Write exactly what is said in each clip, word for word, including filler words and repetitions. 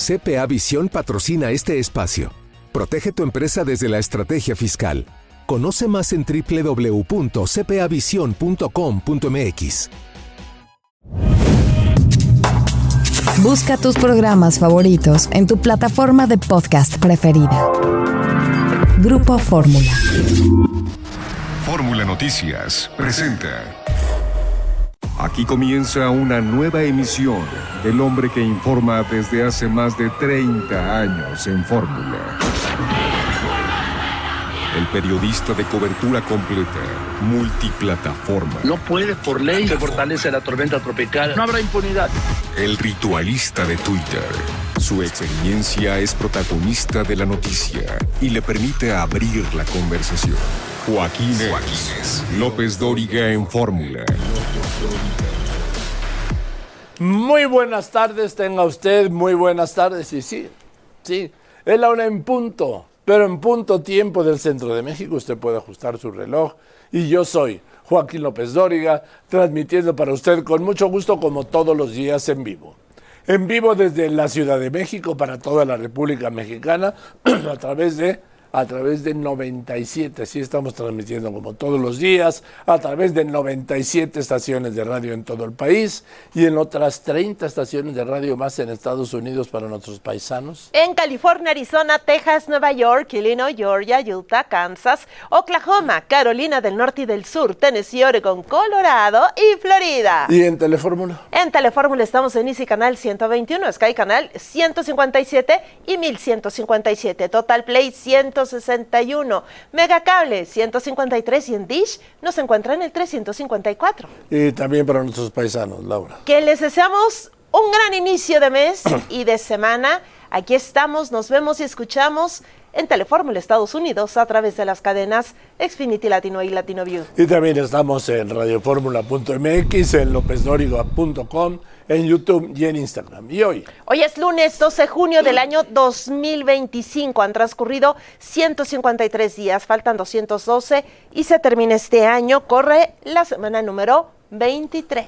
C P A Visión patrocina este espacio. Protege tu empresa desde la estrategia fiscal. Conoce más en doble u doble u doble u punto c p a visión punto com punto m x. Busca tus programas favoritos en tu plataforma de podcast preferida. Grupo Fórmula. Fórmula Noticias presenta. Aquí comienza una nueva emisión del hombre que informa desde hace más de treinta años en Fórmula. El periodista de cobertura completa, multiplataforma. No puede, por ley, se fortalece la tormenta tropical. No habrá impunidad. El ritualista de Twitter. Su experiencia es protagonista de la noticia y le permite abrir la conversación. Joaquín Es. López Dóriga en Fórmula. Muy buenas tardes, tenga usted muy buenas tardes. Y sí, sí, es la una en punto. Pero en punto tiempo del centro de México usted puede ajustar su reloj. Y yo soy Joaquín López Dóriga, transmitiendo para usted con mucho gusto como todos los días en vivo. En vivo desde la Ciudad de México para toda la República Mexicana a través de... a través de noventa y siete, sí estamos transmitiendo como todos los días, a través de noventa y siete estaciones de radio en todo el país y en otras treinta estaciones de radio más en Estados Unidos para nuestros paisanos. En California, Arizona, Texas, Nueva York, Illinois, Georgia, Utah, Kansas, Oklahoma, Carolina del Norte y del Sur, Tennessee, Oregon, Colorado y Florida. ¿Y en Telefórmula? En Telefórmula estamos en Easy Canal ciento veintiuno, Sky Canal ciento cincuenta y siete y mil ciento cincuenta y siete, Total Play ciento sesenta y uno, Megacable ciento cincuenta y tres y en Dish nos encuentran en el trescientos cincuenta y cuatro. Y también para nuestros paisanos, Laura. Que les deseamos un gran inicio de mes y de semana. Aquí estamos, nos vemos y escuchamos en Telefórmula Estados Unidos a través de las cadenas Xfinity Latino y Latino View. Y también estamos en radioformula punto m x, en lópez dóriga punto com, en YouTube y en Instagram. Y hoy... Hoy es lunes doce de junio del año dos mil veinticinco. Han transcurrido ciento cincuenta y tres días, faltan doscientos doce y se termina este año. Corre la semana número veintitrés.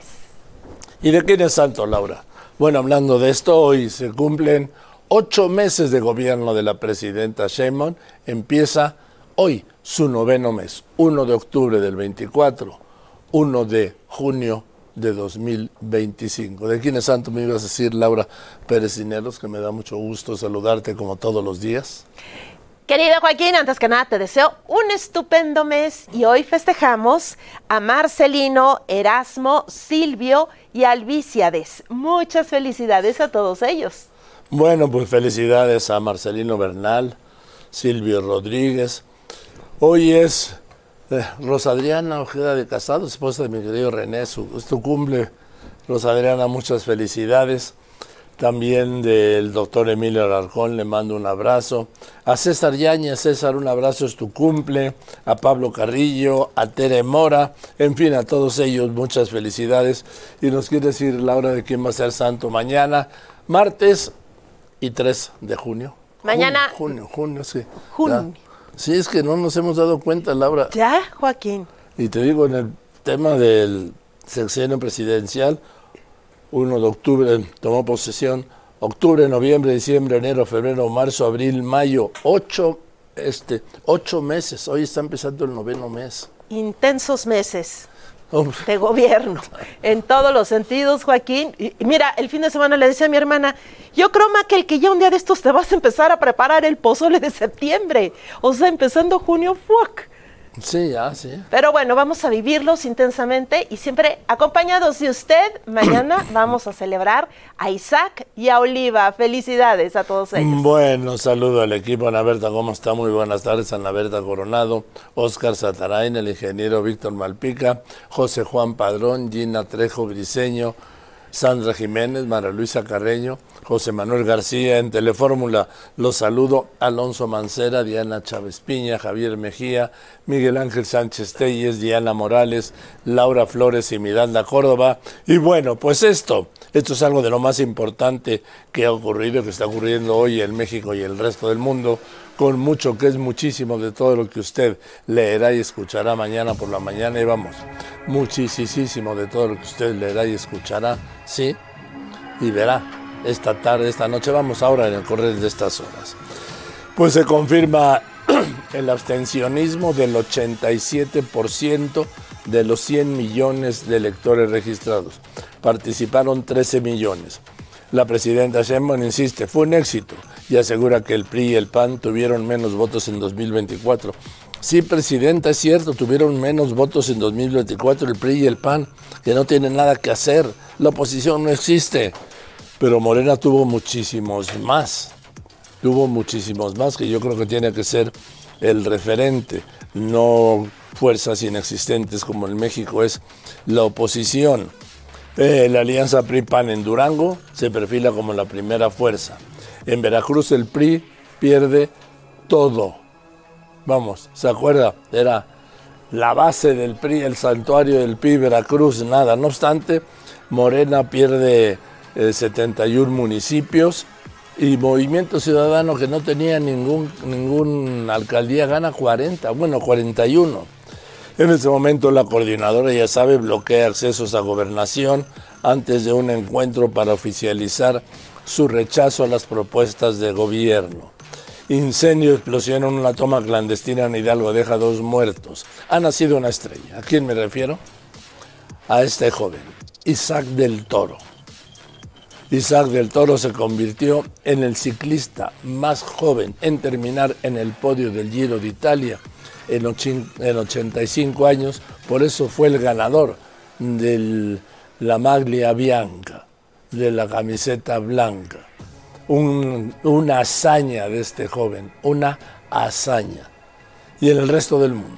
¿Y de quién es santo, Laura? Bueno, hablando de esto, hoy se cumplen ocho meses de gobierno de la presidenta Sheinbaum. Empieza hoy su noveno mes, uno de octubre del veinticuatro, uno de junio de dos mil veinticinco. ¿De quién es santo me ibas a decir, Laura Pérez Cineros, que me da mucho gusto saludarte como todos los días? Querido Joaquín, antes que nada te deseo un estupendo mes y hoy festejamos a Marcelino, Erasmo, Silvio y Albíciades. Muchas felicidades a todos ellos. Bueno, pues felicidades a Marcelino Bernal, Silvio Rodríguez. Hoy es eh, Rosa Adriana Ojeda de Casado, esposa de mi querido René. Su, es tu cumple, Rosa Adriana, muchas felicidades. También del doctor Emilio Alarcón le mando un abrazo. A César Yáñez, César, un abrazo, es tu cumple. A Pablo Carrillo, a Tere Mora, en fin, a todos ellos muchas felicidades. Y nos quiere decir, Laura, de quién va a ser santo mañana, martes y tres de junio. Mañana. Junio, junio, junio, sí. Junio. Ya. Sí, es que no nos hemos dado cuenta, Laura. Ya, Joaquín. Y te digo, en el tema del sexenio presidencial, uno de octubre tomó posesión, octubre, noviembre, diciembre, enero, febrero, marzo, abril, mayo, ocho, este, ocho meses. Hoy está empezando el noveno mes. Intensos meses de gobierno, en todos los sentidos, Joaquín. Y, y mira, el fin de semana le decía a mi hermana, yo creo, Maquel, que ya un día de estos te vas a empezar a preparar el pozole de septiembre. O sea, empezando junio, fuck. Sí, ya, sí. Pero bueno, vamos a vivirlos intensamente y siempre acompañados de usted. Mañana vamos a celebrar a Isaac y a Oliva. Felicidades a todos ellos. Bueno, saludo al equipo. Ana Berta, ¿cómo está? Muy buenas tardes. Ana Berta Coronado, Óscar Satarain, el ingeniero Víctor Malpica, José Juan Padrón, Gina Trejo Briceño, Sandra Jiménez, María Luisa Carreño, José Manuel García. En Telefórmula los saludo, Alonso Mancera, Diana Chávez Piña, Javier Mejía, Miguel Ángel Sánchez Telles, Diana Morales, Laura Flores y Miranda Córdoba. Y bueno, pues esto, esto es algo de lo más importante que ha ocurrido, que está ocurriendo hoy en México y el resto del mundo, con mucho, que es muchísimo de todo lo que usted leerá y escuchará mañana por la mañana. Y vamos, muchísimo de todo lo que usted leerá y escuchará, sí, y verá esta tarde, esta noche, vamos ahora en el correr de estas horas. Pues se confirma el abstencionismo del ochenta y siete por ciento de los cien millones de electores registrados. Participaron trece millones. La presidenta Sheinbaum insiste, fue un éxito y asegura que el P R I y el P A N tuvieron menos votos en dos mil veinticuatro. Sí, presidenta, es cierto, tuvieron menos votos en dos mil veinticuatro el P R I y el P A N, que no tienen nada que hacer. La oposición no existe, pero Morena tuvo muchísimos más. Tuvo muchísimos más, que yo creo que tiene que ser el referente, no fuerzas inexistentes como en México es la oposición. Eh, la alianza P R I-P A N en Durango se perfila como la primera fuerza. En Veracruz el P R I pierde todo. Vamos, ¿se acuerda? Era la base del P R I, el santuario del P R I, Veracruz, nada. No obstante, Morena pierde eh, setenta y uno municipios y Movimiento Ciudadano, que no tenía ningún, ningún alcaldía, gana cuarenta, bueno, cuarenta y uno. En este momento la coordinadora, ya sabe, bloquea accesos a gobernación antes de un encuentro para oficializar su rechazo a las propuestas de gobierno. Incendio, explosión en una toma clandestina en Hidalgo, deja dos muertos. Ha nacido una estrella. ¿A quién me refiero? A este joven, Isaac del Toro. Isaac del Toro se convirtió en el ciclista más joven en terminar en el podio del Giro de Italia en ochenta y cinco años, por eso fue el ganador de la maglia bianca, de la camiseta blanca. Un, una hazaña de este joven, una hazaña. Y en el resto del mundo.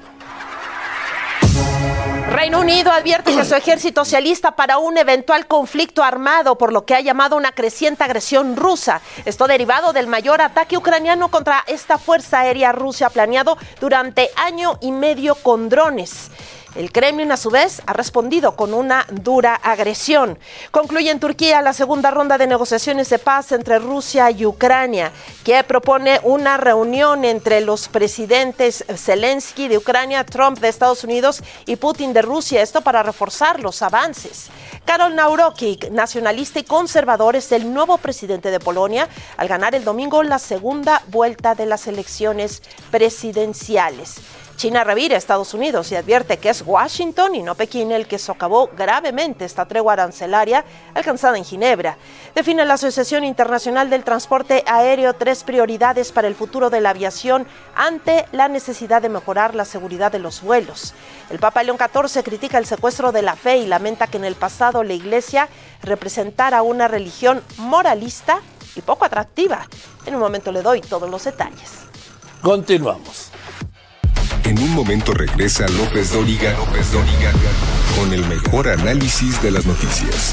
Reino Unido advierte que su ejército se alista para un eventual conflicto armado, por lo que ha llamado una creciente agresión rusa. Esto derivado del mayor ataque ucraniano contra esta fuerza aérea rusa planeado durante año y medio con drones. El Kremlin, a su vez, ha respondido con una dura agresión. Concluye en Turquía la segunda ronda de negociaciones de paz entre Rusia y Ucrania, que propone una reunión entre los presidentes Zelensky de Ucrania, Trump de Estados Unidos y Putin de Rusia, esto para reforzar los avances. Karol Nawrocki, nacionalista y conservador, es el nuevo presidente de Polonia, al ganar el domingo la segunda vuelta de las elecciones presidenciales. China revira a Estados Unidos y advierte que es Washington y no Pekín el que socavó gravemente esta tregua arancelaria alcanzada en Ginebra. Define la Asociación Internacional del Transporte Aéreo tres prioridades para el futuro de la aviación ante la necesidad de mejorar la seguridad de los vuelos. El Papa León catorce critica el secuestro de la fe y lamenta que en el pasado la Iglesia representara una religión moralista y poco atractiva. En un momento le doy todos los detalles. Continuamos. En un momento regresa López Dóriga, López Dóriga, con el mejor análisis de las noticias.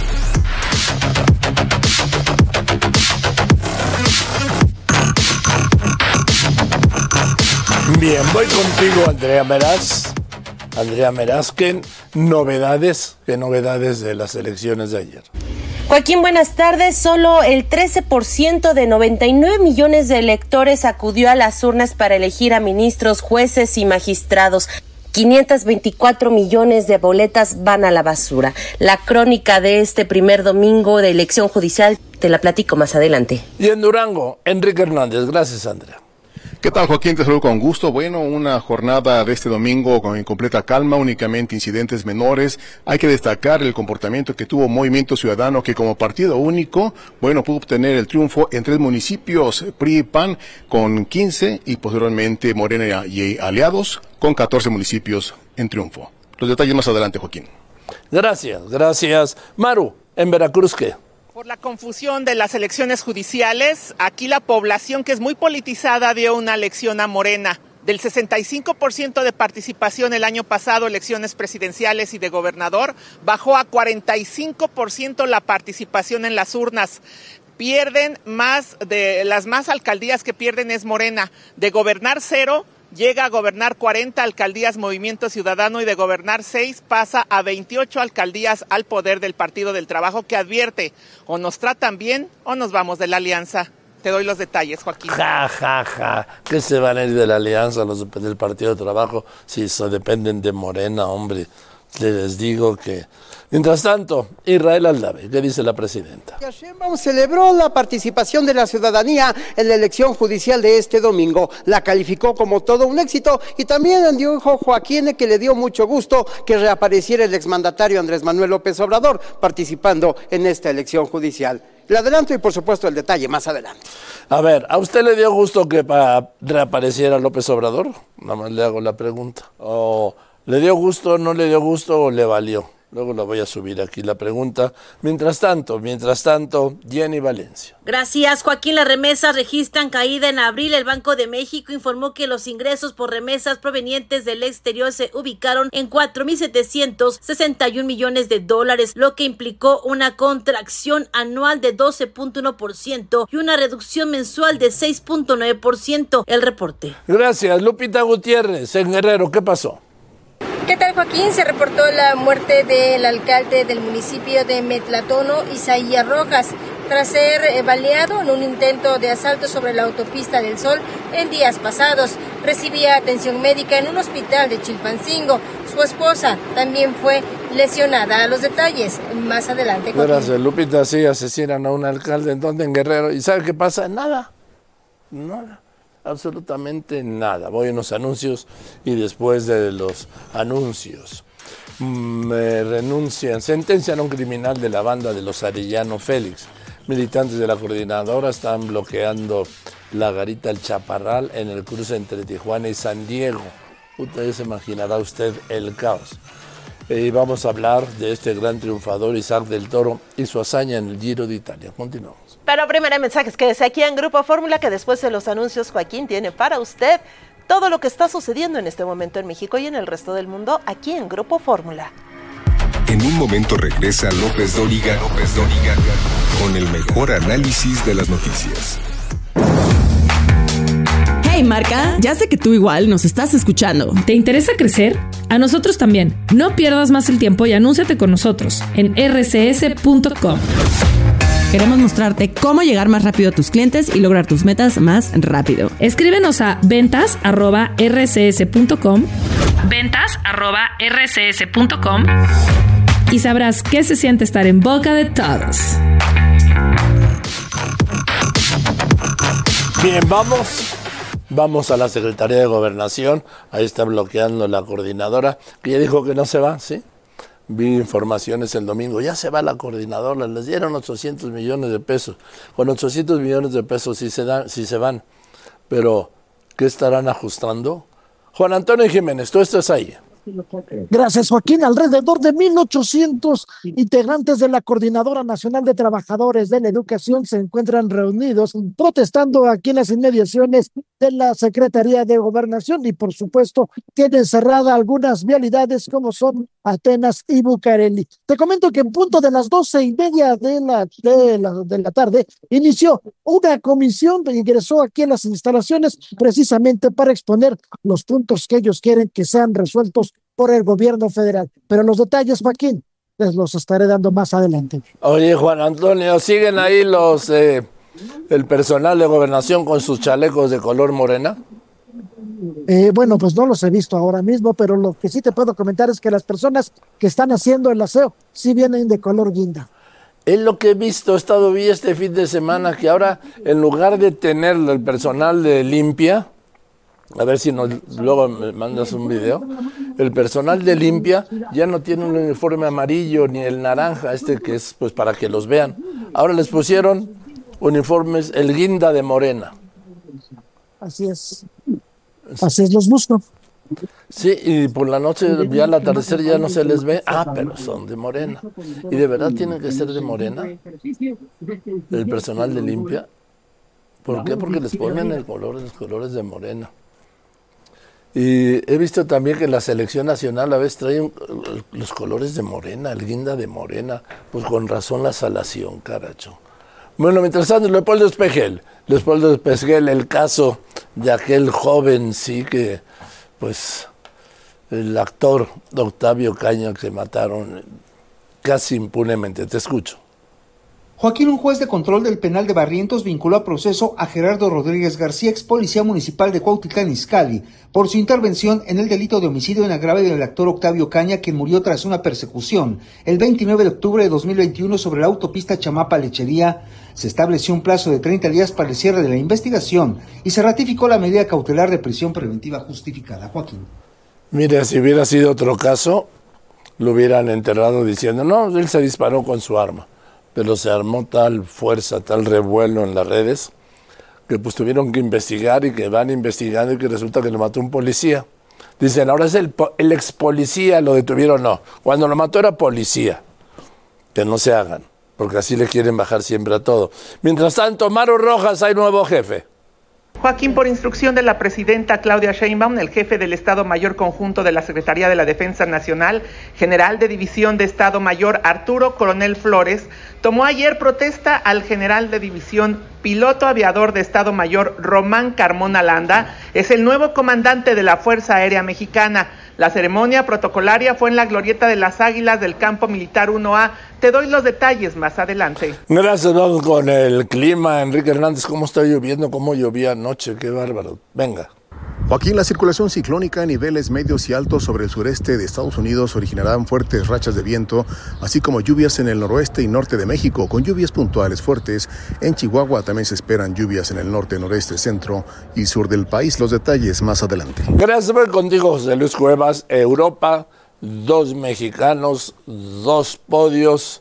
Bien, voy contigo, Andrea Meraz. Andrea Meraz, ¿qué novedades, qué novedades de las elecciones de ayer? Joaquín, buenas tardes. Solo el trece por ciento de noventa y nueve millones de electores acudió a las urnas para elegir a ministros, jueces y magistrados. quinientos veinticuatro millones de boletas van a la basura. La crónica de este primer domingo de elección judicial te la platico más adelante. Y en Durango, Enrique Hernández. Gracias, Andrea. ¿Qué tal, Joaquín? Te saludo con gusto. Bueno, una jornada de este domingo con en completa calma, únicamente incidentes menores. Hay que destacar el comportamiento que tuvo Movimiento Ciudadano, que como partido único, bueno, pudo obtener el triunfo en tres municipios, P R I y P A N con quince y posteriormente Morena y aliados con catorce municipios en triunfo. Los detalles más adelante, Joaquín. Gracias, gracias. Maru, en Veracruz, ¿qué? Por la confusión de las elecciones judiciales, aquí la población, que es muy politizada, dio una lección a Morena. Del sesenta y cinco por ciento de participación el año pasado, elecciones presidenciales y de gobernador, bajó a cuarenta y cinco por ciento la participación en las urnas. Pierden más, de las más alcaldías que pierden es Morena. De gobernar cero, llega a gobernar cuarenta alcaldías Movimiento Ciudadano y de gobernar seis pasa a veintiocho alcaldías al poder del Partido del Trabajo, que advierte, o nos tratan bien o nos vamos de la alianza. Te doy los detalles, Joaquín. Ja, ja, ja. ¿Qué se van a ir de la alianza los del Partido del Trabajo si eso dependen de Morena, hombre? les digo que... Mientras tanto, Israel Aldave, ¿qué dice la presidenta? Sheinbaum celebró la participación de la ciudadanía en la elección judicial de este domingo. La calificó como todo un éxito y también dijo Joaquín que le dio mucho gusto que reapareciera el exmandatario Andrés Manuel López Obrador participando en esta elección judicial. Le adelanto y por supuesto el detalle más adelante. A ver, ¿a usted le dio gusto que pa reapareciera López Obrador? Nada más le hago la pregunta. ¿O le dio gusto, no le dio gusto o le valió? Luego la voy a subir aquí la pregunta. Mientras tanto, mientras tanto, Jenny Valencia. Gracias, Joaquín. Las remesas registran caída en abril. El Banco de México informó que los ingresos por remesas provenientes del exterior se ubicaron en cuatro mil setecientos sesenta y un millones de dólares, lo que implicó una contracción anual de doce punto uno por ciento y una reducción mensual de seis punto nueve por ciento. El reporte. Gracias, Lupita Gutiérrez. En Guerrero, ¿qué pasó? ¿Qué tal, Joaquín? Se reportó la muerte del alcalde del municipio de Metlatono, Isaías Rojas, tras ser baleado en un intento de asalto sobre la autopista del Sol en días pasados. Recibía atención médica en un hospital de Chilpancingo. Su esposa también fue lesionada. A los detalles más adelante, Joaquín. Gracias, Lupita. Sí, asesinan a un alcalde en donde en Guerrero. ¿Y sabe qué pasa? Nada. Nada. Absolutamente nada. Voy a unos anuncios y después de los anuncios me renuncian, sentencian a un criminal de la banda de los Arellano Félix. Militantes de la coordinadora están bloqueando la garita El Chaparral en el cruce entre Tijuana y San Diego. Usted se imaginará usted el caos. Y vamos a hablar de este gran triunfador Isaac del Toro y su hazaña en el Giro de Italia. Continuamos. Pero primero mensajes que desde aquí en Grupo Fórmula, que después de los anuncios Joaquín tiene para usted todo lo que está sucediendo en este momento en México y en el resto del mundo aquí en Grupo Fórmula. En un momento regresa López Dóriga, López Dóriga con el mejor análisis de las noticias. Hey Marca, ya sé que tú igual nos estás escuchando. ¿Te interesa crecer? A nosotros también. No pierdas más el tiempo y anúnciate con nosotros en erre ce ese punto com. Queremos mostrarte cómo llegar más rápido a tus clientes y lograr tus metas más rápido. Escríbenos a ventas arroba erre ce ese punto com, ventas arroba erre ce ese punto com y sabrás qué se siente estar en boca de todos. Bien, vamos. Vamos a la Secretaría de Gobernación. Ahí está bloqueando la coordinadora, que ya dijo que no se va, ¿sí? Vi informaciones el domingo, ya se va la coordinadora, les dieron ochocientos millones de pesos. Con ochocientos millones de pesos sí se, dan, sí se van, pero ¿qué estarán ajustando? Juan Antonio Jiménez, tú estás ahí. Gracias, Joaquín. Alrededor de mil ochocientos integrantes de la Coordinadora Nacional de Trabajadores de la Educación se encuentran reunidos protestando aquí en las inmediaciones de la Secretaría de Gobernación y, por supuesto, tienen cerrada algunas vialidades como son Atenas y Bucareli. Te comento que en punto de las doce y media de la, de la, de la tarde inició una comisión que ingresó aquí en las instalaciones precisamente para exponer los puntos que ellos quieren que sean resueltos por el gobierno federal. Pero los detalles, Joaquín, les los estaré dando más adelante. Oye, Juan Antonio, ¿siguen ahí los eh, el personal de gobernación con sus chalecos de color morena? Eh, bueno, pues no los he visto ahora mismo, pero lo que sí te puedo comentar es que las personas que están haciendo el aseo sí vienen de color guinda. Es lo que he visto, he estado vi este fin de semana, que ahora en lugar de tener el personal de limpia, a ver si nos, luego me mandas un video, el personal de limpia ya no tiene un uniforme amarillo ni el naranja, este que es pues para que los vean. Ahora les pusieron uniformes, el guinda de morena. Así es. Así es, los busco. Sí, y por la noche, ya al atardecer ya no se les ve. Ah, pero son de morena. ¿Y de verdad tienen que ser de morena? El personal de limpia. ¿Por qué? Porque les ponen el color, los colores de morena. Y he visto también que la selección nacional a veces trae un, los colores de morena, el guinda de morena. Pues con razón la salación, caracho. Bueno, mientras tanto, Leopoldo Espejel. Leopoldo Espejel, el caso de aquel joven, sí, que, pues, el actor Octavio Caña que mataron casi impunemente. Te escucho. Joaquín, un juez de control del penal de Barrientos, vinculó a proceso a Gerardo Rodríguez García, ex policía municipal de Cuautitlán Izcalli, por su intervención en el delito de homicidio en agravio del actor Octavio Caña, quien murió tras una persecución el veintinueve de octubre de dos mil veintiuno sobre la autopista Chamapa-Lechería. Se estableció un plazo de treinta días para el cierre de la investigación y se ratificó la medida cautelar de prisión preventiva justificada. Joaquín. Mira, si hubiera sido otro caso, lo hubieran enterrado diciendo, no, él se disparó con su arma. Pero se armó tal fuerza, tal revuelo en las redes, que pues tuvieron que investigar y que van investigando y que resulta que lo mató un policía. Dicen, ahora es el, el ex policía, lo detuvieron, no. Cuando lo mató era policía. Que no se hagan, porque así le quieren bajar siempre a todo. Mientras tanto, Maru Rojas, hay nuevo jefe. Joaquín, por instrucción de la presidenta Claudia Sheinbaum, el jefe del Estado Mayor Conjunto de la Secretaría de la Defensa Nacional, general de División de Estado Mayor Arturo Coronel Flores, tomó ayer protesta al general de división piloto aviador de Estado Mayor Román Carmona Landa, es el nuevo comandante de la Fuerza Aérea Mexicana. La ceremonia protocolaria fue en la Glorieta de las Águilas del Campo Militar uno A. Te doy los detalles más adelante. Gracias, vamos con el clima. Enrique Hernández, ¿cómo está lloviendo? ¿Cómo llovía anoche? Qué bárbaro. Venga. Joaquín, la circulación ciclónica a niveles medios y altos sobre el sureste de Estados Unidos originarán fuertes rachas de viento, así como lluvias en el noroeste y norte de México, con lluvias puntuales fuertes. En Chihuahua también se esperan lluvias en el norte, noreste, centro y sur del país. Los detalles más adelante. Gracias por contigo, José Luis Cuevas. Europa, dos mexicanos, dos podios,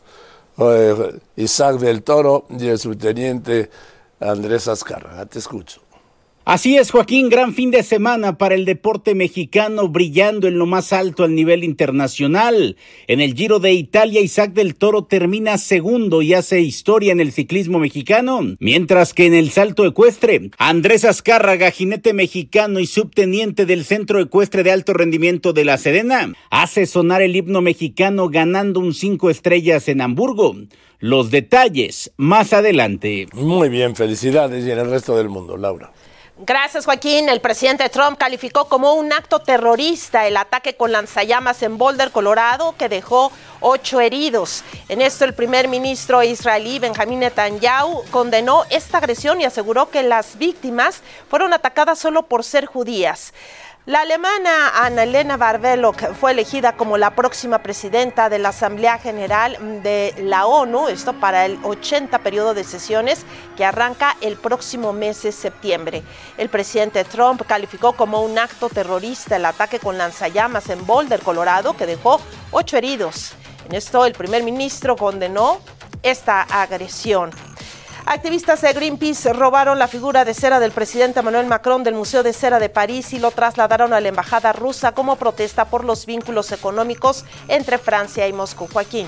eh, Isaac del Toro y el subteniente Andrés Azcárraga. Te escucho. Así es, Joaquín, gran fin de semana para el deporte mexicano, brillando en lo más alto al nivel internacional. En el Giro de Italia, Isaac del Toro termina segundo y hace historia en el ciclismo mexicano, mientras que en el salto ecuestre, Andrés Azcárraga, jinete mexicano y subteniente del Centro Ecuestre de Alto Rendimiento de La Sedena, hace sonar el himno mexicano ganando un cinco estrellas en Hamburgo. Los detalles más adelante. Muy bien, felicidades y en el resto del mundo, Laura. Gracias, Joaquín. El presidente Trump calificó como un acto terrorista el ataque con lanzallamas en Boulder, Colorado, que dejó ocho heridos. En esto, el primer ministro israelí Benjamín Netanyahu condenó esta agresión y aseguró que las víctimas fueron atacadas solo por ser judías. La alemana Annalena Baerbock fue elegida como la próxima presidenta de la Asamblea General de la ONU, esto para el ochenta periodo de sesiones que arranca el próximo mes de septiembre. El presidente Trump calificó como un acto terrorista el ataque con lanzallamas en Boulder, Colorado, que dejó ocho heridos. En esto, el primer ministro condenó esta agresión. Activistas de Greenpeace robaron la figura de cera del presidente Emmanuel Macron del Museo de Cera de París y lo trasladaron a la embajada rusa como protesta por los vínculos económicos entre Francia y Moscú. Joaquín.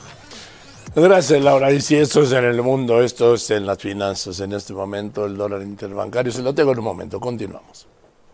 Gracias, Laura. Y si esto es en el mundo, esto es en las finanzas. En este momento, el dólar interbancario, se lo tengo en un momento. Continuamos.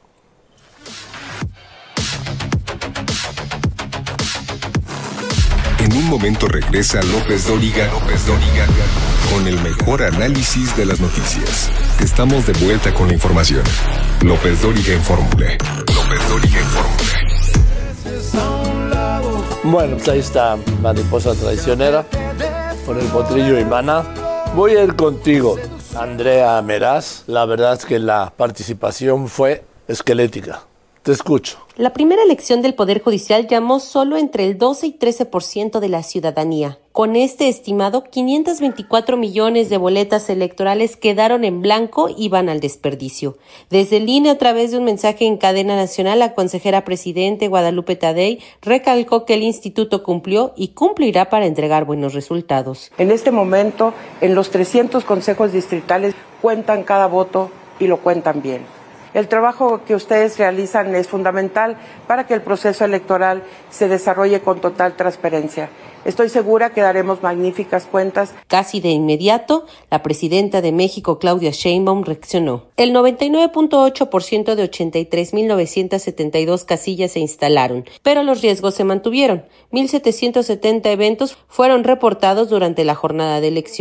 En un momento regresa López Dóriga, López Dóriga, con el mejor análisis de las noticias. Estamos de vuelta con la información. López Dóriga en Fórmula. López Dóriga en Fórmula. Bueno, pues ahí está Mariposa Traicionera con el potrillo y Maná. Voy a ir contigo, Andrea Meraz. La verdad es que la participación fue esquelética. Te escucho. La primera elección del Poder Judicial llamó solo entre el doce y trece por ciento de la ciudadanía. Con este estimado, quinientos veinticuatro millones de boletas electorales quedaron en blanco y van al desperdicio. Desde el I N E, a través de un mensaje en cadena nacional, la consejera presidente Guadalupe Tadei recalcó que el instituto cumplió y cumplirá para entregar buenos resultados. En este momento, en los trescientos consejos distritales cuentan cada voto y lo cuentan bien. El trabajo que ustedes realizan es fundamental para que el proceso electoral se desarrolle con total transparencia. Estoy segura que daremos magníficas cuentas. Casi de inmediato, la presidenta de México, Claudia Sheinbaum, reaccionó. El noventa y nueve punto ocho por ciento de ochenta y tres mil novecientas setenta y dos casillas se instalaron, pero los riesgos se mantuvieron. mil setecientos setenta eventos fueron reportados durante la jornada de elección.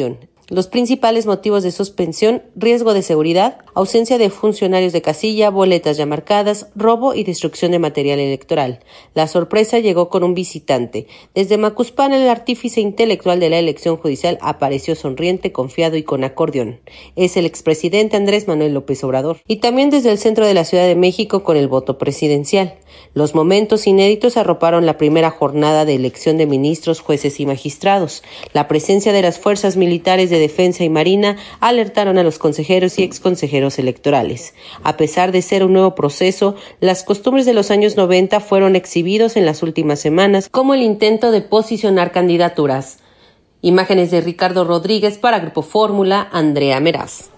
Los principales motivos de suspensión: riesgo de seguridad, ausencia de funcionarios de casilla, boletas ya marcadas, robo y destrucción de material electoral. La sorpresa llegó con un visitante. Desde Macuspana, el artífice intelectual de la elección judicial apareció sonriente, confiado y con acordeón. Es el expresidente Andrés Manuel López Obrador. Y también desde el centro de la Ciudad de México con el voto presidencial. Los momentos inéditos arroparon la primera jornada de elección de ministros, jueces y magistrados. La presencia de las fuerzas militares de Defensa y Marina alertaron a los consejeros y exconsejeros electorales. A pesar de ser un nuevo proceso, las costumbres de los años noventa fueron exhibidos en las últimas semanas, como el intento de posicionar candidaturas. Imágenes de Ricardo Rodríguez para Grupo Fórmula, Andrea Meraz.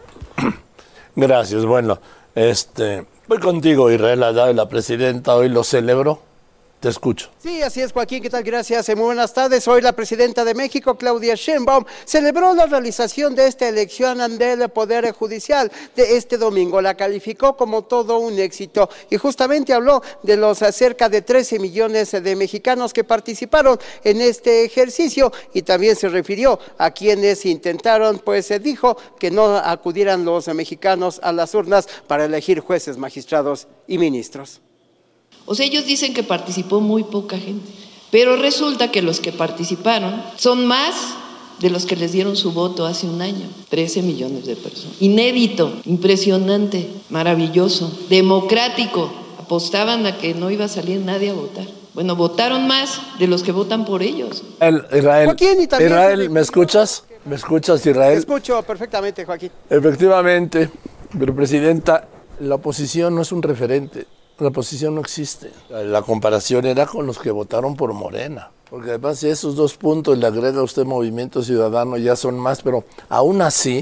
Gracias. Bueno, este, voy contigo, Israel Haddad, la presidenta, hoy lo celebró. Te escucho. Sí, así es, Joaquín. ¿Qué tal? Gracias. Muy buenas tardes. Hoy la presidenta de México, Claudia Sheinbaum, celebró la realización de esta elección del Poder Judicial de este domingo. La calificó como todo un éxito y justamente habló de los cerca de trece millones de mexicanos que participaron en este ejercicio y también se refirió a quienes intentaron, pues se dijo que no acudieran los mexicanos a las urnas para elegir jueces, magistrados y ministros. O sea, ellos dicen que participó muy poca gente, pero resulta que los que participaron son más de los que les dieron su voto hace un año, trece millones de personas. Inédito, impresionante, maravilloso, democrático. Apostaban a que no iba a salir nadie a votar. Bueno, votaron más de los que votan por ellos. El, Israel, Joaquín, y también Israel, ¿me escuchas? ¿Me escuchas, Israel? Te escucho perfectamente, Joaquín. Efectivamente, pero presidenta, la oposición no es un referente. La oposición no existe. La comparación era con los que votaron por Morena. Porque además de esos dos puntos le agrega usted Movimiento Ciudadano, ya son más, pero aún así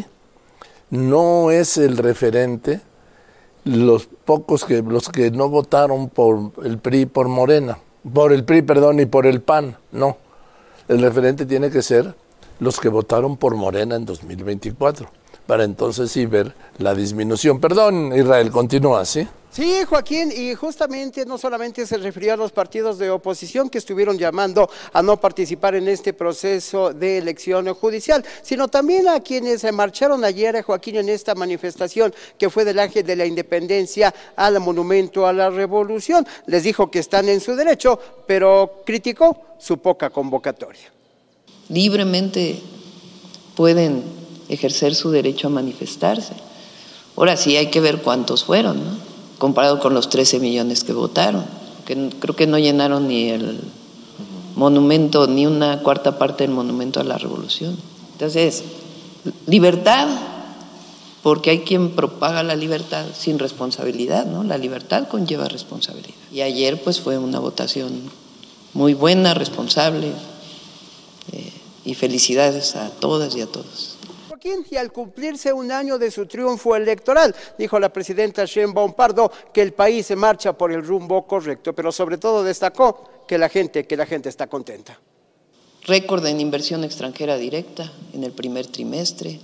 no es el referente los pocos que los que no votaron por el P R I, por Morena, por el P R I, perdón, y por el P A N, no. El referente tiene que ser los que votaron por Morena en dos mil veinticuatro, para entonces sí ver la disminución. Perdón, Israel, continúa, ¿sí? Sí, Joaquín, y justamente no solamente se refirió a los partidos de oposición que estuvieron llamando a no participar en este proceso de elección judicial, sino también a quienes se marcharon ayer, Joaquín, en esta manifestación que fue del Ángel de la Independencia al Monumento a la Revolución. Les dijo que están en su derecho, pero criticó su poca convocatoria. Libremente pueden ejercer su derecho a manifestarse. Ahora sí hay que ver cuántos fueron, ¿no? Comparado con los trece millones que votaron, que creo que no llenaron ni el monumento, ni una cuarta parte del Monumento a la Revolución. Entonces, libertad, porque hay quien propaga la libertad sin responsabilidad, ¿no? La libertad conlleva responsabilidad. Y ayer pues fue una votación muy buena, responsable, eh, y felicidades a todas y a todos. Y al cumplirse un año de su triunfo electoral, dijo la presidenta Sheinbaum Pardo que el país se marcha por el rumbo correcto, pero sobre todo destacó que la gente, que la gente está contenta. Récord en inversión extranjera directa en el primer trimestre,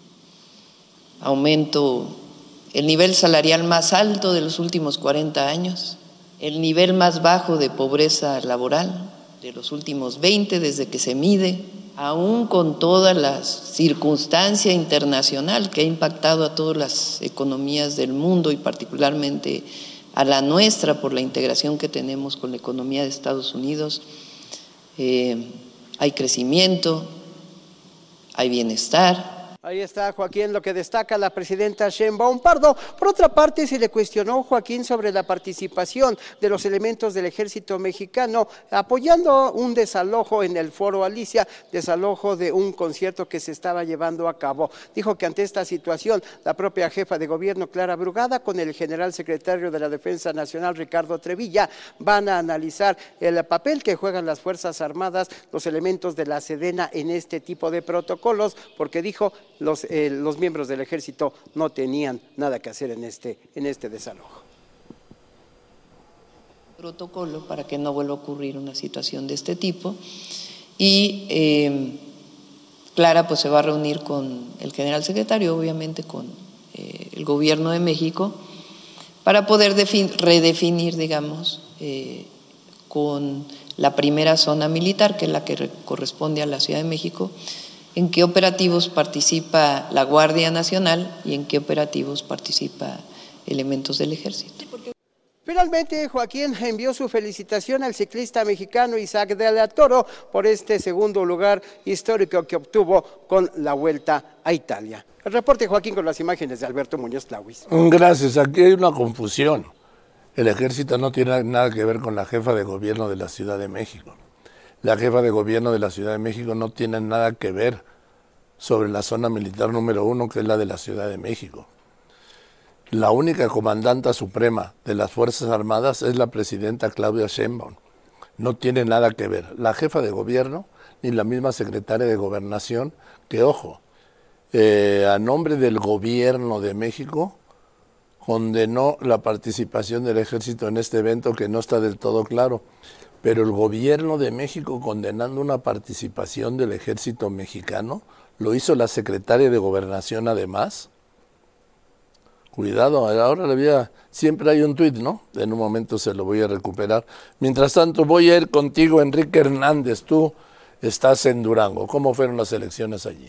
aumento, el nivel salarial más alto de los últimos cuarenta años, el nivel más bajo de pobreza laboral de los últimos veinte desde que se mide, aún con toda la circunstancia internacional que ha impactado a todas las economías del mundo y particularmente a la nuestra por la integración que tenemos con la economía de Estados Unidos, eh, hay crecimiento, hay bienestar. Ahí está, Joaquín, lo que destaca la presidenta Sheinbaum Pardo. Por otra parte, se le cuestionó, Joaquín, sobre la participación de los elementos del ejército mexicano apoyando un desalojo en el Foro Alicia, desalojo de un concierto que se estaba llevando a cabo. Dijo que ante esta situación, la propia jefa de gobierno, Clara Brugada, con el general secretario de la Defensa Nacional, Ricardo Trevilla, van a analizar el papel que juegan las Fuerzas Armadas, los elementos de la Sedena en este tipo de protocolos, porque dijo Los, eh, los miembros del ejército no tenían nada que hacer en este, en este desalojo. Protocolo para que no vuelva a ocurrir una situación de este tipo y eh, Clara pues se va a reunir con el general secretario, obviamente con eh, el gobierno de México, para poder redefinir, digamos, eh, con la primera zona militar, que es la que corresponde a la Ciudad de México, en qué operativos participa la Guardia Nacional y en qué operativos participa elementos del Ejército. Finalmente, Joaquín envió su felicitación al ciclista mexicano Isaac de la Toro por este segundo lugar histórico que obtuvo con la Vuelta a Italia. El reporte, Joaquín, con las imágenes de Alberto Muñoz Tlahuis. Gracias, aquí hay una confusión. El Ejército no tiene nada que ver con la jefa de gobierno de la Ciudad de México. La jefa de gobierno de la Ciudad de México no tiene nada que ver sobre la zona militar número uno, que es la de la Ciudad de México. La única comandanta suprema de las Fuerzas Armadas es la presidenta Claudia Sheinbaum. No tiene nada que ver la jefa de gobierno ni la misma secretaria de Gobernación, que, ojo, eh, a nombre del gobierno de México condenó la participación del Ejército en este evento, que no está del todo claro. Pero el gobierno de México condenando una participación del Ejército mexicano, lo hizo la secretaria de Gobernación además. Cuidado, ahora le voy a, siempre hay un tuit, ¿no? En un momento se lo voy a recuperar. Mientras tanto, voy a ir contigo, Enrique Hernández. Tú estás en Durango. ¿Cómo fueron las elecciones allí?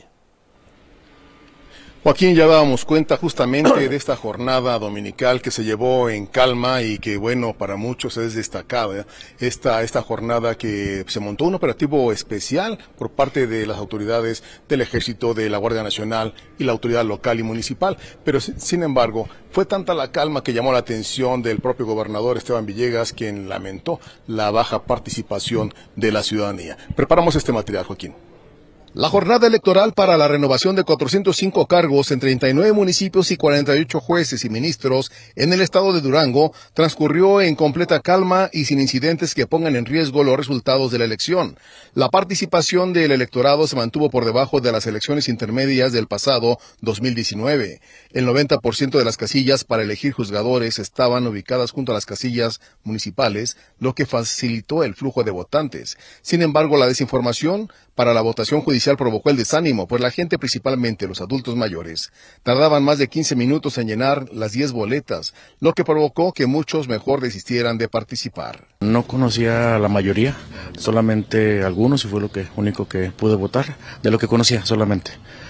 Joaquín, ya dábamos cuenta justamente de esta jornada dominical que se llevó en calma y que, bueno, para muchos es destacada. Esta, esta jornada que se montó un operativo especial por parte de las autoridades del Ejército, de la Guardia Nacional y la autoridad local y municipal. Pero, sin embargo, fue tanta la calma que llamó la atención del propio gobernador Esteban Villegas, quien lamentó la baja participación de la ciudadanía. Preparamos este material, Joaquín. La jornada electoral para la renovación de cuatrocientos cinco cargos en treinta y nueve municipios y cuarenta y ocho jueces y ministros en el estado de Durango transcurrió en completa calma y sin incidentes que pongan en riesgo los resultados de la elección. La participación del electorado se mantuvo por debajo de las elecciones intermedias del pasado dos mil diecinueve. El noventa por ciento de las casillas para elegir juzgadores estaban ubicadas junto a las casillas municipales, lo que facilitó el flujo de votantes. Sin embargo, la desinformación para la votación judicial provocó el desánimo, pues la gente, principalmente los adultos mayores, tardaban más de quince minutos en llenar las diez boletas, lo que provocó que muchos mejor desistieran de participar. No conocía a la mayoría, solamente algunos, y fue lo que único que pude votar, de lo que conocía solamente.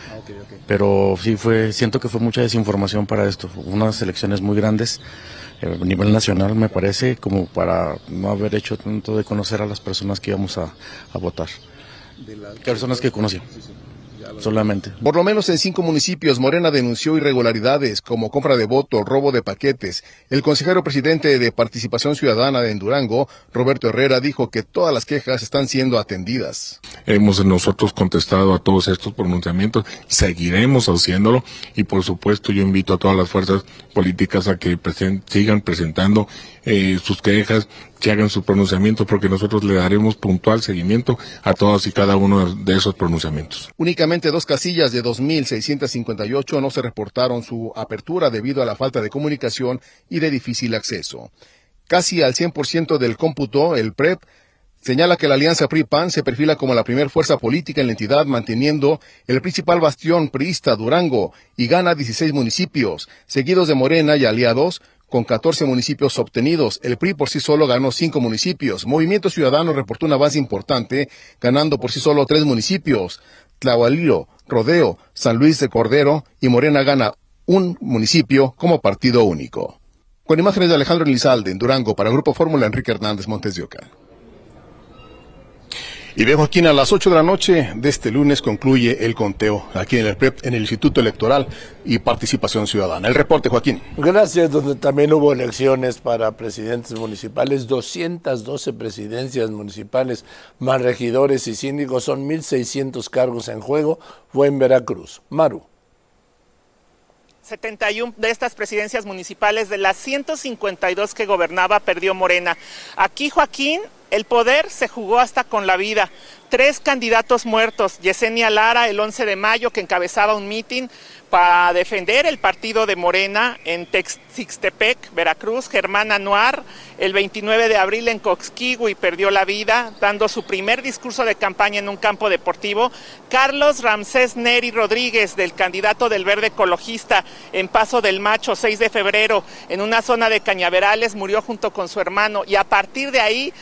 Pero sí fue, siento que fue mucha desinformación para esto, unas elecciones muy grandes a nivel nacional, me parece, como para no haber hecho tanto de conocer a las personas que íbamos a, a votar. De las personas que conocí, solamente. Por lo menos en cinco municipios, Morena denunció irregularidades como compra de voto, robo de paquetes. El consejero presidente de Participación Ciudadana en Durango, Roberto Herrera, dijo que todas las quejas están siendo atendidas. Hemos nosotros contestado a todos estos pronunciamientos, seguiremos haciéndolo y por supuesto yo invito a todas las fuerzas políticas a que presen- sigan presentando eh, sus quejas, que hagan sus pronunciamientos, porque nosotros le daremos puntual seguimiento a todos y cada uno de esos pronunciamientos. Únicamente dos casillas de dos mil seiscientos cincuenta y ocho no se reportaron su apertura debido a la falta de comunicación y de difícil acceso. Casi al cien por ciento del cómputo, el P R E P señala que la alianza P R I P A N se perfila como la primer fuerza política en la entidad, manteniendo el principal bastión priista Durango, y gana dieciséis municipios, seguidos de Morena y aliados, con catorce municipios obtenidos. El P R I por sí solo ganó cinco municipios. Movimiento Ciudadano reportó un avance importante, ganando por sí solo tres municipios. Tlahualilo, Rodeo, San Luis de Cordero y Morena gana un municipio como partido único. Con imágenes de Alejandro Elizalde en Durango, para Grupo Fórmula, Enrique Hernández, Montes de Oca. Y bien, Joaquín, a las ocho de la noche de este lunes concluye el conteo aquí en el P R E P, en el Instituto Electoral y Participación Ciudadana. El reporte, Joaquín. Gracias, donde también hubo elecciones para presidentes municipales, doscientas doce presidencias municipales, más regidores y síndicos, son mil seiscientos cargos en juego, fue en Veracruz. Maru. setenta y una de estas presidencias municipales, de las ciento cincuenta y dos que gobernaba, perdió Morena. Aquí, Joaquín, el poder se jugó hasta con la vida. Tres candidatos muertos: Yesenia Lara el once de mayo, que encabezaba un mitin para defender el partido de Morena en Texixtepec, Veracruz; Germán Anuar el veintinueve de abril en Coxquigui, perdió la vida dando su primer discurso de campaña en un campo deportivo; Carlos Ramsés Neri Rodríguez, del candidato del Verde Ecologista, en Paso del Macho, seis de febrero, en una zona de cañaverales, murió junto con su hermano, y a partir de ahí la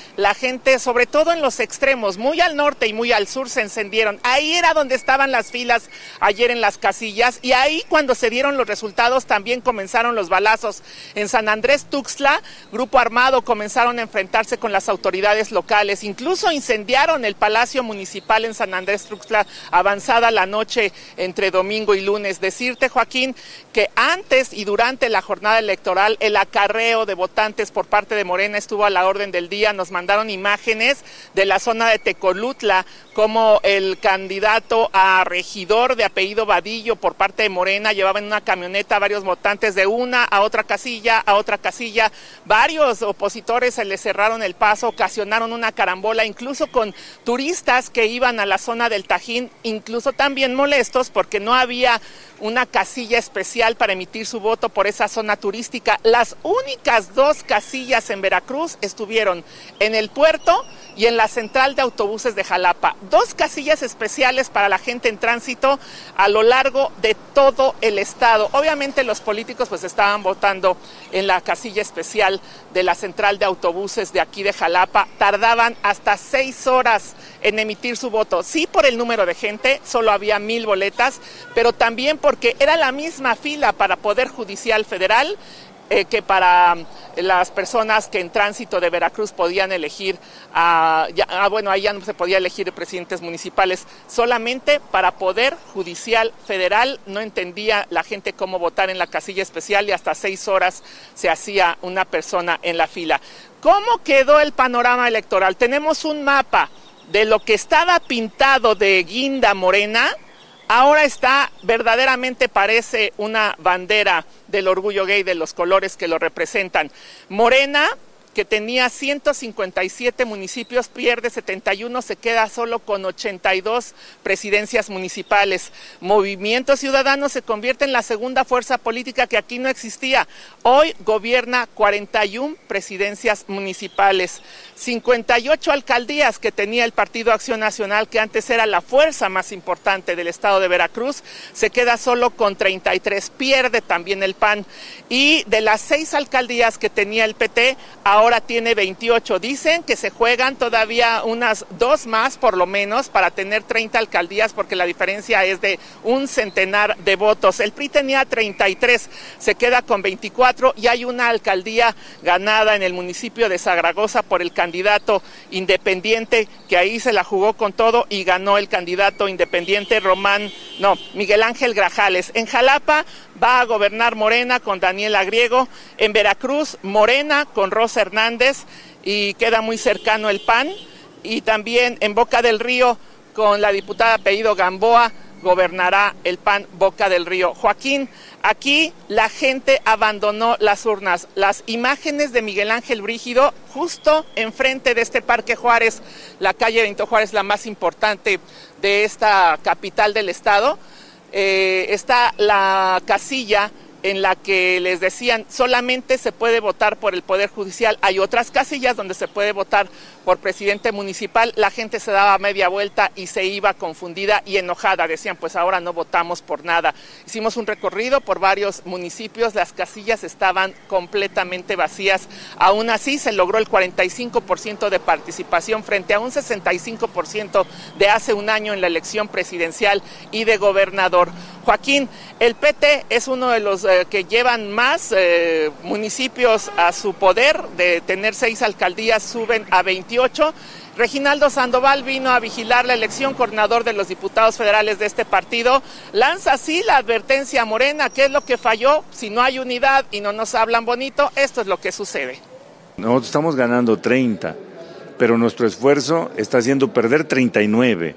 gente, sobre todo en los extremos, muy al norte y muy al sur, se encendieron. Ahí era donde estaban las filas ayer en las casillas, y ahí cuando se dieron los resultados también comenzaron los balazos. En San Andrés Tuxtla, grupo armado comenzaron a enfrentarse con las autoridades locales, incluso incendiaron el Palacio Municipal en San Andrés Tuxtla avanzada la noche entre domingo y lunes. Decirte, Joaquín, que antes y durante la jornada electoral el acarreo de votantes por parte de Morena estuvo a la orden del día. Nos mandaron imágenes de la zona de Tecolutla, como el candidato a regidor de apellido Vadillo por parte de Morena llevaba en una camioneta a varios votantes de una a otra casilla, a otra casilla. Varios opositores se les cerraron el paso, ocasionaron una carambola, incluso con turistas que iban a la zona del Tajín, incluso también molestos porque no había una casilla especial para emitir su voto por esa zona turística. Las únicas dos casillas en Veracruz estuvieron en el puerto y en la central de autobuses de Jalapa. Dos casillas especiales para la gente en tránsito a lo largo de todo el estado. Obviamente los políticos pues estaban votando en la casilla especial de la central de autobuses de aquí de Jalapa. Tardaban hasta seis horas en emitir su voto. Sí, por el número de gente, solo había mil boletas, pero también porque era la misma fila para Poder Judicial Federal Eh, que para las personas que en tránsito de Veracruz podían elegir, a, ya, ah, bueno, ahí ya no se podía elegir presidentes municipales, solamente para Poder Judicial Federal. No entendía la gente cómo votar en la casilla especial y hasta seis horas se hacía una persona en la fila. ¿Cómo quedó el panorama electoral? Tenemos un mapa de lo que estaba pintado de guinda morena. Ahora está, verdaderamente parece una bandera del orgullo gay, de los colores que lo representan. Morena, que tenía ciento cincuenta y siete municipios, pierde setenta y uno, se queda solo con ochenta y dos presidencias municipales. Movimiento Ciudadano se convierte en la segunda fuerza política que aquí no existía. Hoy gobierna cuarenta y una presidencias municipales, cincuenta y ocho alcaldías que tenía el Partido Acción Nacional, que antes era la fuerza más importante del estado de Veracruz, se queda solo con treinta y tres, pierde también el P A N. Y de las seis alcaldías que tenía el P T, ahora Ahora tiene veintiocho. Dicen que se juegan todavía unas dos más por lo menos para tener treinta alcaldías, porque la diferencia es de un centenar de votos. El P R I tenía treinta y tres, se queda con veinticuatro, y hay una alcaldía ganada en el municipio de Zaragoza por el candidato independiente, que ahí se la jugó con todo y ganó el candidato independiente Román, no, Miguel Ángel Grajales. En Jalapa va a gobernar Morena con Daniela Griego, en Veracruz Morena con Rosa Hernández y queda muy cercano el P A N, y también en Boca del Río con la diputada apellido Gamboa gobernará el P A N Boca del Río. Joaquín, aquí la gente abandonó las urnas. Las imágenes de Miguel Ángel Brígido justo enfrente de este Parque Juárez, la calle Benito Juárez, la más importante de esta capital del estado. Eh, está la casilla en la que les decían solamente se puede votar por el Poder Judicial. Hay otras casillas donde se puede votar por presidente municipal. La gente se daba media vuelta y se iba confundida y enojada. Decían, pues ahora no votamos por nada. Hicimos un recorrido por varios municipios, las casillas estaban completamente vacías. Aún así se logró el cuarenta y cinco por ciento de participación frente a un sesenta y cinco por ciento de hace un año en la elección presidencial y de gobernador. Joaquín, el P T es uno de los eh, que llevan más eh, municipios a su poder, de tener seis alcaldías suben a veintiocho. Reginaldo Sandoval vino a vigilar la elección, coordinador de los diputados federales de este partido. Lanza así la advertencia a Morena, ¿qué es lo que falló? Si no hay unidad y no nos hablan bonito, esto es lo que sucede. Nosotros estamos ganando treinta, pero nuestro esfuerzo está haciendo perder treinta y nueve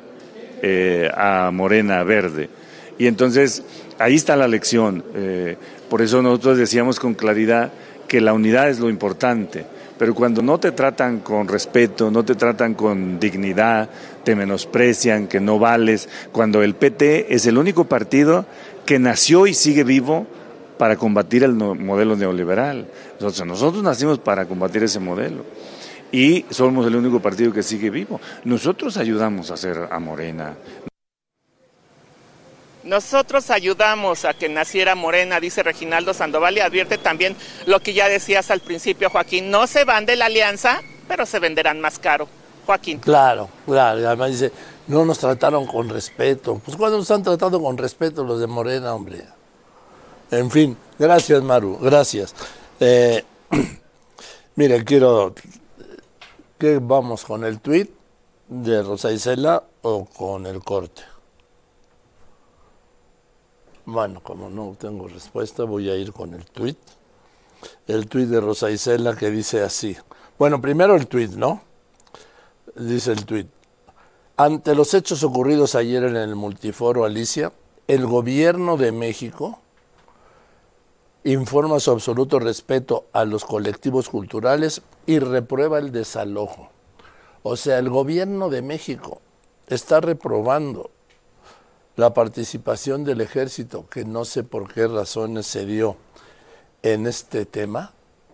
eh, a Morena Verde. Y entonces, ahí está la lección. Eh, por eso nosotros decíamos con claridad que la unidad es lo importante. Pero cuando no te tratan con respeto, no te tratan con dignidad, te menosprecian, que no vales, cuando el P T es el único partido que nació y sigue vivo para combatir el no, modelo neoliberal. Nosotros, nosotros nacimos para combatir ese modelo. Y somos el único partido que sigue vivo. Nosotros ayudamos a hacer a Morena. Nosotros ayudamos a que naciera Morena, dice Reginaldo Sandoval, y advierte también lo que ya decías al principio, Joaquín, no se van de la alianza pero se venderán más caro. Joaquín. Claro, claro, y además dice, no nos trataron con respeto. Pues cuando nos han tratado con respeto los de Morena, hombre. En fin, gracias Maru, gracias. Eh, mire, quiero que vamos con el tuit de Rosa Isela o con el corte. Bueno, como no tengo respuesta, voy a ir con el tuit. El tuit de Rosa Isela que dice así. Bueno, primero el tuit, ¿no? Dice el tuit. Ante los hechos ocurridos ayer en el Multiforo Alicia, el gobierno de México informa su absoluto respeto a los colectivos culturales y reprueba el desalojo. O sea, el gobierno de México está reprobando la participación del ejército, que no sé por qué razones se dio en este tema.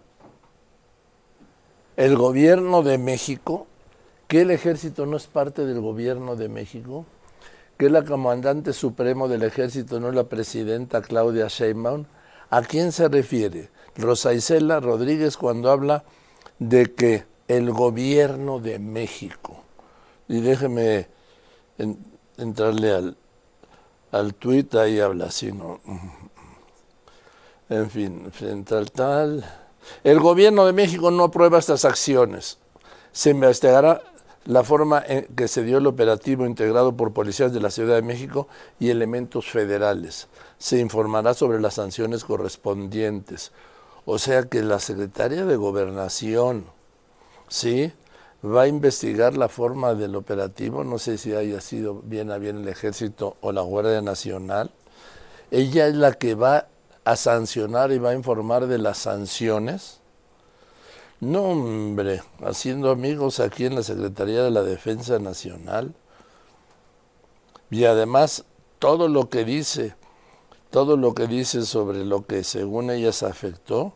El gobierno de México, que el ejército no es parte del gobierno de México, que la comandante supremo del ejército no es la presidenta Claudia Sheinbaum. ¿A quién se refiere Rosa Isela Rodríguez cuando habla de que el gobierno de México? Y déjeme en, entrarle al, al tuit, ahí habla así, ¿no? En fin, frente al tal... El gobierno de México no aprueba estas acciones. Se investigará la forma en que se dio el operativo integrado por policías de la Ciudad de México y elementos federales. Se informará sobre las sanciones correspondientes. O sea que la secretaria de Gobernación, ¿sí?, va a investigar la forma del operativo. No sé si haya sido bien a bien el Ejército o la Guardia Nacional. Ella es la que va a sancionar y va a informar de las sanciones. No, hombre, haciendo amigos aquí en la Secretaría de la Defensa Nacional. Y además, todo lo que dice, todo lo que dice sobre lo que según ellas afectó,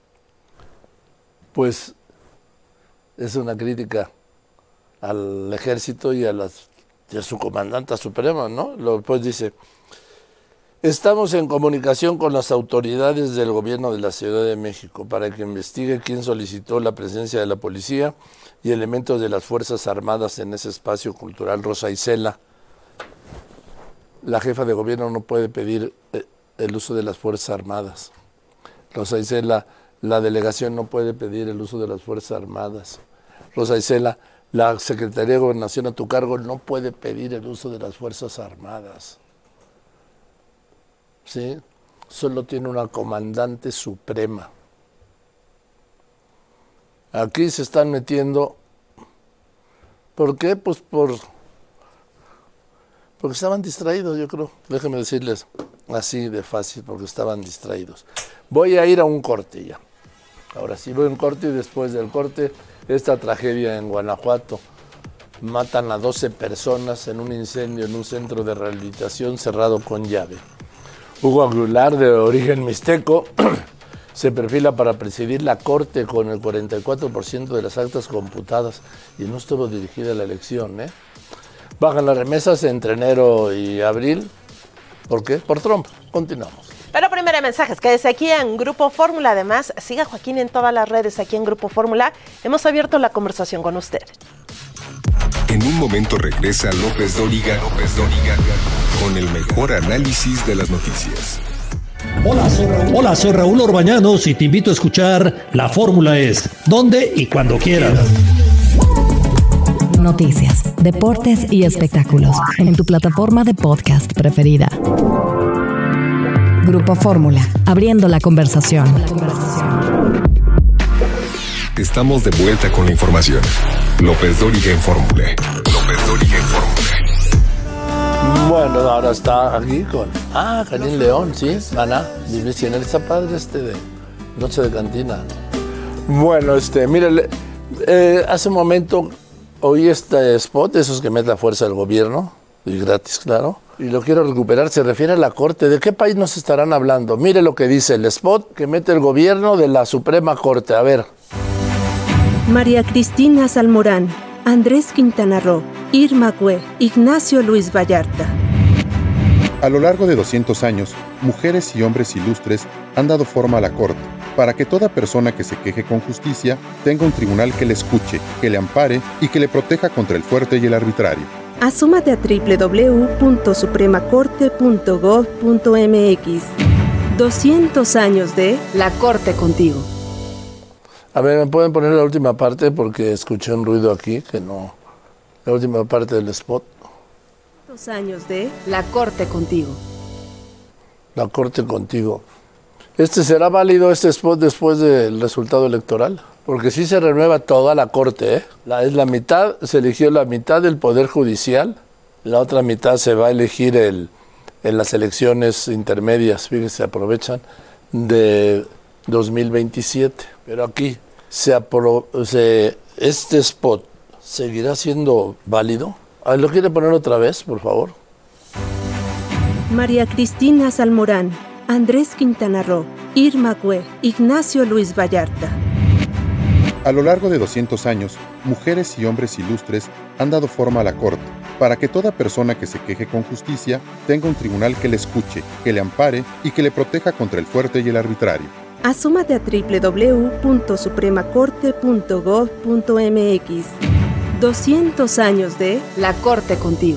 pues es una crítica al ejército y a, las, y a su comandante suprema, ¿no? Pues dice... Estamos en comunicación con las autoridades del gobierno de la Ciudad de México para que investigue quién solicitó la presencia de la policía y elementos de las Fuerzas Armadas en ese espacio cultural. Rosa Isela, la jefa de gobierno no puede pedir el uso de las Fuerzas Armadas. Rosa Isela, la delegación no puede pedir el uso de las Fuerzas Armadas. Rosa Isela, la Secretaría de Gobernación a tu cargo no puede pedir el uso de las Fuerzas Armadas. ¿Sí? Solo tiene una comandante suprema. Aquí se están metiendo. ¿Por qué? Pues por porque estaban distraídos, yo creo. Déjenme decirles así de fácil, porque estaban distraídos. Voy a ir a un corte ya. Ahora sí voy a un corte y después del corte, esta tragedia en Guanajuato. Matan a doce personas en un incendio en un centro de rehabilitación cerrado con llave. Hugo Aguilar, de origen mixteco, se perfila para presidir la Corte con el cuarenta y cuatro por ciento de las actas computadas y no estuvo dirigida la elección, ¿eh? Bajan las remesas entre enero y abril. ¿Por qué? Por Trump. Continuamos. Pero primero mensajes, quédese aquí en Grupo Fórmula. Además, siga Joaquín en todas las redes aquí en Grupo Fórmula. Hemos abierto la conversación con usted. En un momento regresa López Dóriga, López Dóriga, con el mejor análisis de las noticias. Hola soy, Raúl. Hola, soy Raúl Orbañanos y te invito a escuchar La Fórmula Es, donde y cuando quieras. Noticias, deportes y espectáculos en tu plataforma de podcast preferida. Grupo Fórmula, abriendo la conversación. Estamos de vuelta con la información. López Dóriga en Fórmula. López Dóriga en Fórmula. Bueno, ahora está aquí con... Ah, Janine León, sí, Ana. Dime si en él está padre este de Noche de Cantina. Bueno, este, mire, eh, hace un momento oí este spot, esos que mete a fuerza el gobierno, y gratis, claro, y lo quiero recuperar. Se refiere a la Corte. ¿De qué país nos estarán hablando? Mire lo que dice el spot que mete el gobierno de la Suprema Corte. A ver. María Cristina Salmorán, Andrés Quintana Roo, Irma Cue, Ignacio Luis Vallarta. A lo largo de doscientos años, mujeres y hombres ilustres han dado forma a la Corte, para que toda persona que se queje con justicia tenga un tribunal que le escuche, que le ampare y que le proteja contra el fuerte y el arbitrario. Asómate a doble u doble u doble u punto suprema corte punto gov punto m x. doscientos años de La Corte contigo. A ver, ¿me pueden poner la última parte? Porque escuché un ruido aquí que no... La última parte del spot. doscientos años de La Corte contigo. La Corte contigo. ¿Este será válido, este spot, después del resultado electoral? Porque sí se renueva toda la Corte, ¿eh? La, es la mitad, se eligió la mitad del Poder Judicial, la otra mitad se va a elegir el, en las elecciones intermedias, fíjense, se aprovechan, de dos mil veintisiete. Pero aquí, se apro se, ¿este spot seguirá siendo válido? Ah, ¿lo quiere poner otra vez, por favor? María Cristina Salmorán, Andrés Quintana Roo, Irma Güe, Ignacio Luis Vallarta. A lo largo de doscientos años, mujeres y hombres ilustres han dado forma a la Corte, para que toda persona que se queje con justicia tenga un tribunal que le escuche, que le ampare y que le proteja contra el fuerte y el arbitrario. Asómate a doble u doble u doble u punto suprema corte punto gov punto m x. doscientos años de La Corte contigo.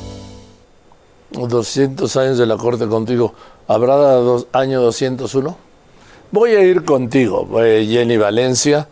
doscientos años de la Corte contigo. ¿Habrá dos, año doscientos uno? Voy a ir contigo, Jenny Valencia,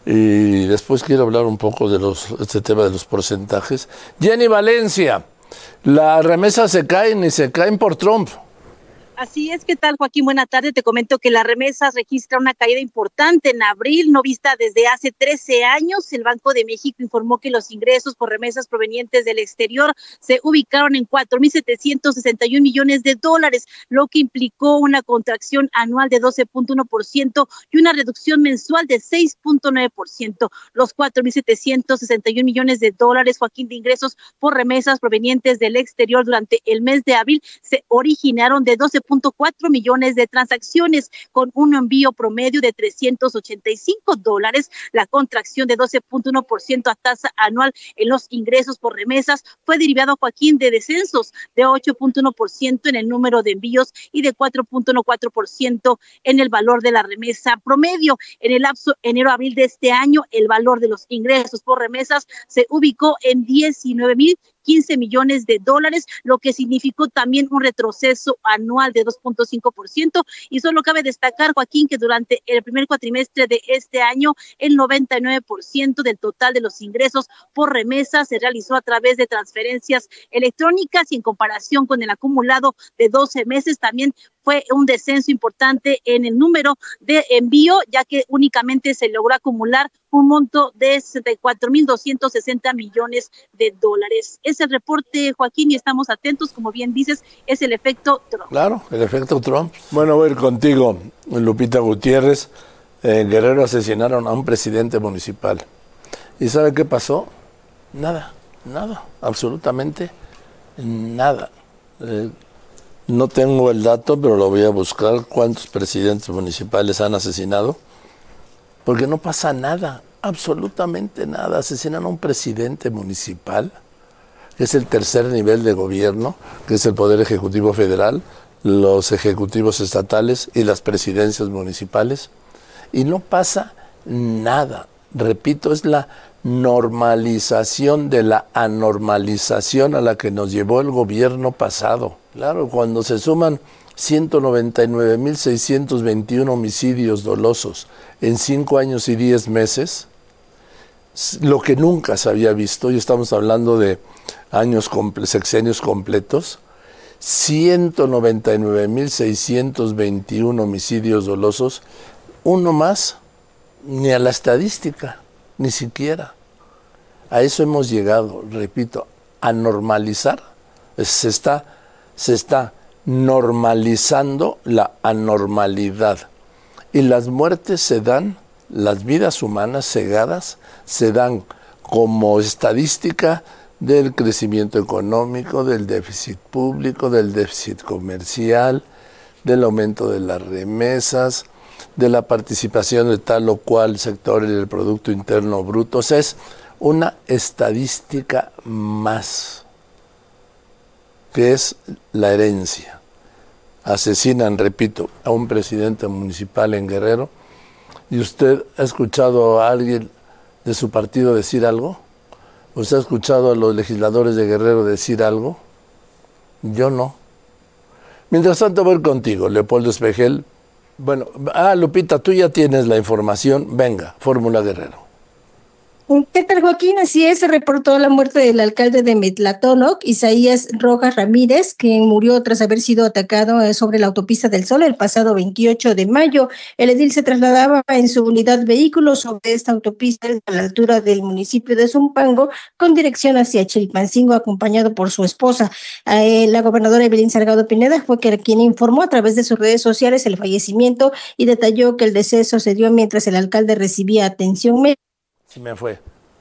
y después quiero hablar un poco de los, este tema de los porcentajes. Jenny Valencia, las remesas se caen y se caen por Trump. Así es, ¿qué tal, Joaquín? Buena tarde. Te comento que las remesas registran una caída importante en abril, no vista desde hace trece años. El Banco de México informó que los ingresos por remesas provenientes del exterior se ubicaron en cuatro mil setecientos sesenta y un millones de dólares, lo que implicó una contracción anual de doce punto uno por ciento y una reducción mensual de seis punto nueve por ciento. Los cuatro mil setecientos sesenta y un millones de dólares, Joaquín, de ingresos por remesas provenientes del exterior durante el mes de abril se originaron de doce punto cuatro millones de transacciones con un envío promedio de trescientos ochenta y cinco dólares. La contracción de doce punto uno por ciento a tasa anual en los ingresos por remesas fue derivado, Joaquín, de descensos de ocho punto uno por ciento en el número de envíos y de cuatro punto cuatro por ciento en el valor de la remesa promedio. En el lapso enero-abril de este año, el valor de los ingresos por remesas se ubicó en diecinueve mil quince millones de dólares, lo que significó también un retroceso anual de dos punto cinco por ciento. Y solo cabe destacar, Joaquín, que durante el primer cuatrimestre de este año, el noventa y nueve por ciento del total de los ingresos por remesa se realizó a través de transferencias electrónicas, y en comparación con el acumulado de doce meses también fue un descenso importante en el número de envío, ya que únicamente se logró acumular un monto de sesenta y cuatro mil doscientos sesenta millones de dólares. Es el reporte, Joaquín, y estamos atentos, como bien dices, es el efecto Trump. Claro, el efecto Trump. Bueno, voy a ir contigo, Lupita Gutiérrez. En Guerrero asesinaron a un presidente municipal. ¿Y sabe qué pasó? Nada, nada, absolutamente nada. Eh, no tengo el dato, pero lo voy a buscar, cuántos presidentes municipales han asesinado, porque no pasa nada, absolutamente nada. Asesinan a un presidente municipal, que es el tercer nivel de gobierno, que es el Poder Ejecutivo Federal, los ejecutivos estatales y las presidencias municipales, y no pasa nada. Repito, es la normalización de la anormalización a la que nos llevó el gobierno pasado. Claro, cuando se suman ciento noventa y nueve mil seiscientos veintiuno homicidios dolosos en cinco años y diez meses, lo que nunca se había visto, y estamos hablando de años, sexenios completos, ciento noventa y nueve mil seiscientos veintiuno homicidios dolosos, uno más, ni a la estadística, ni siquiera. A eso hemos llegado, repito, a normalizar. Se está, se está normalizando la anormalidad. Y las muertes se dan, las vidas humanas cegadas, se dan como estadística del crecimiento económico, del déficit público, del déficit comercial, del aumento de las remesas, de la participación de tal o cual sector en el Producto Interno Bruto. O sea, es una estadística más, que es la herencia. Asesinan, repito, a un presidente municipal en Guerrero ¿Y usted ha escuchado a alguien de su partido decir algo? ¿Usted ha escuchado a los legisladores de Guerrero decir algo? Yo no. Mientras tanto voy contigo, Leopoldo Espejel. Bueno, ah, Lupita, tú ya tienes la información. Venga, Fórmula Guerrero. ¿Qué tal, Joaquín? Así es, se reportó la muerte del alcalde de Metlatónoc, Isaías Rojas Ramírez, quien murió tras haber sido atacado sobre la autopista del Sol el pasado veintiocho de mayo. El edil se trasladaba en su unidad vehículo sobre esta autopista a la altura del municipio de Zumpango, con dirección hacia Chilpancingo, acompañado por su esposa. Eh, la gobernadora Evelyn Salgado Pineda fue quien informó a través de sus redes sociales el fallecimiento y detalló que el deceso se dio mientras el alcalde recibía atención médica. Se me fue.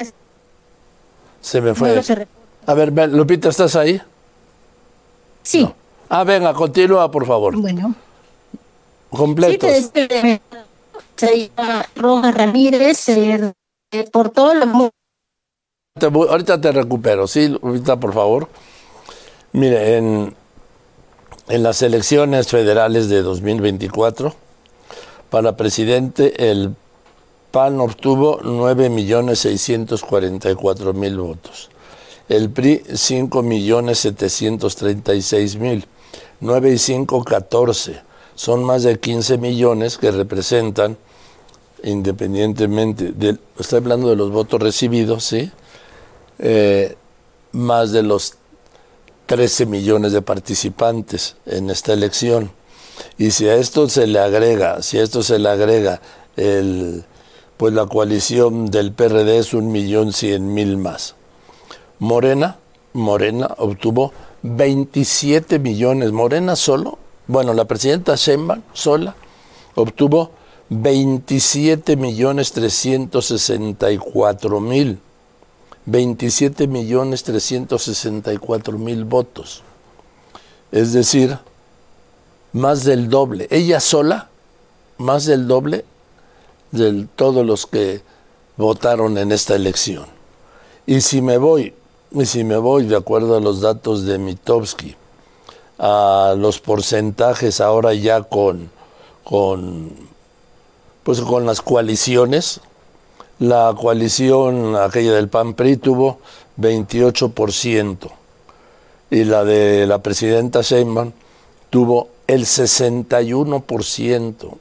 Se me fue. A ver, Lupita, ¿estás ahí? Sí. No. Ah, venga, continúa, por favor. Bueno. Completos. Sí, te se llama Rojas Ramírez, eh, por todo lo... Te, ahorita te recupero, sí, Lupita, por favor. Mire, en, en las elecciones federales de dos mil veinticuatro, para presidente, el P A N obtuvo nueve millones seiscientos cuarenta y cuatro mil votos. El P R I cinco millones setecientos treinta y seis mil. nueve y cinco, catorce. Son más de quince millones que representan, independientemente de, estoy hablando de los votos recibidos, ¿sí? Eh, más de los trece millones de participantes en esta elección. Y si a esto se le agrega, si a esto se le agrega el... pues la coalición del P R D es un millón cien mil más. Morena, Morena obtuvo veintisiete millones. Morena solo, bueno, la presidenta Sheinbaum sola obtuvo veintisiete millones trescientos sesenta y cuatro mil. veintisiete millones trescientos sesenta y cuatro mil votos. Es decir, más del doble. Ella sola, más del doble de todos los que votaron en esta elección. Y si me voy, y si me voy de acuerdo a los datos de Mitofsky, a los porcentajes ahora ya con, con, pues con las coaliciones, la coalición aquella del P A N P R I tuvo veintiocho por ciento y la de la presidenta Sheinbaum tuvo el sesenta y uno por ciento.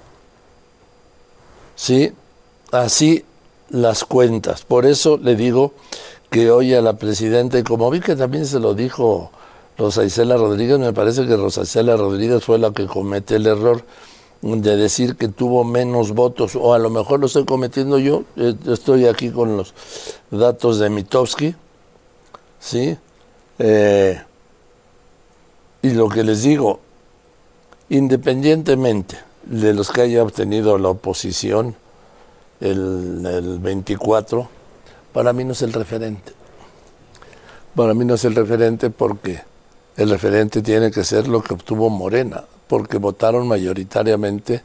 Sí, así las cuentas. Por eso le digo que hoy a la presidenta, y como vi que también se lo dijo Rosa Isela Rodríguez, me parece que Rosa Isela Rodríguez fue la que comete el error de decir que tuvo menos votos, o a lo mejor lo estoy cometiendo yo, estoy aquí con los datos de Mitofsky, ¿sí? Eh, y lo que les digo, independientemente de los que haya obtenido la oposición el, el veinticuatro, para mí no es el referente. Para mí no es el referente porque el referente tiene que ser lo que obtuvo Morena, porque votaron mayoritariamente,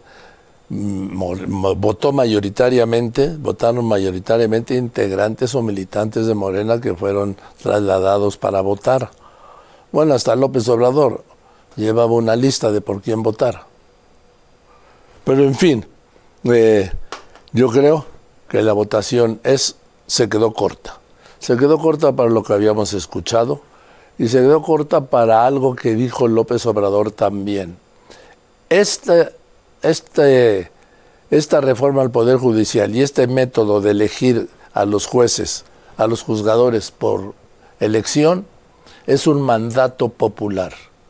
votó mayoritariamente, votaron mayoritariamente integrantes o militantes de Morena que fueron trasladados para votar. Bueno, hasta López Obrador llevaba una lista de por quién votar. Pero en fin, eh, yo creo que la votación es, se quedó corta. Se quedó corta para lo que habíamos escuchado y se quedó corta para algo que dijo López Obrador también. Este, este, esta reforma al Poder Judicial y este método de elegir a los jueces, a los juzgadores por elección, es un mandato popular.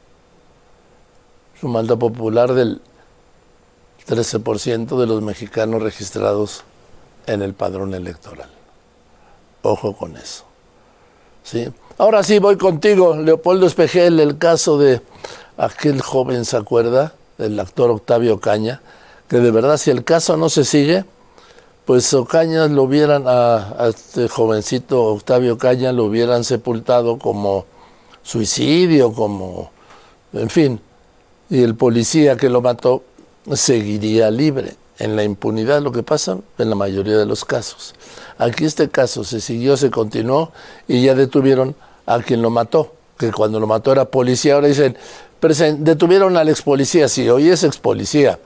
Es un mandato popular del trece por ciento de los mexicanos registrados en el padrón electoral. Ojo con eso. ¿Sí? Ahora sí, voy contigo, Leopoldo Espejel, el caso de aquel joven, ¿se acuerda? El actor Octavio Ocaña, que de verdad si el caso no se sigue, pues Ocaña lo hubieran, a, a este jovencito Octavio Ocaña lo hubieran sepultado como suicidio, como, en fin, y el policía que lo mató seguiría libre en la impunidad, lo que pasa en la mayoría de los casos. Aquí este caso se siguió, se continuó y ya detuvieron a quien lo mató, que cuando lo mató era policía. Ahora dicen, detuvieron al ex policía, sí, hoy es ex policía,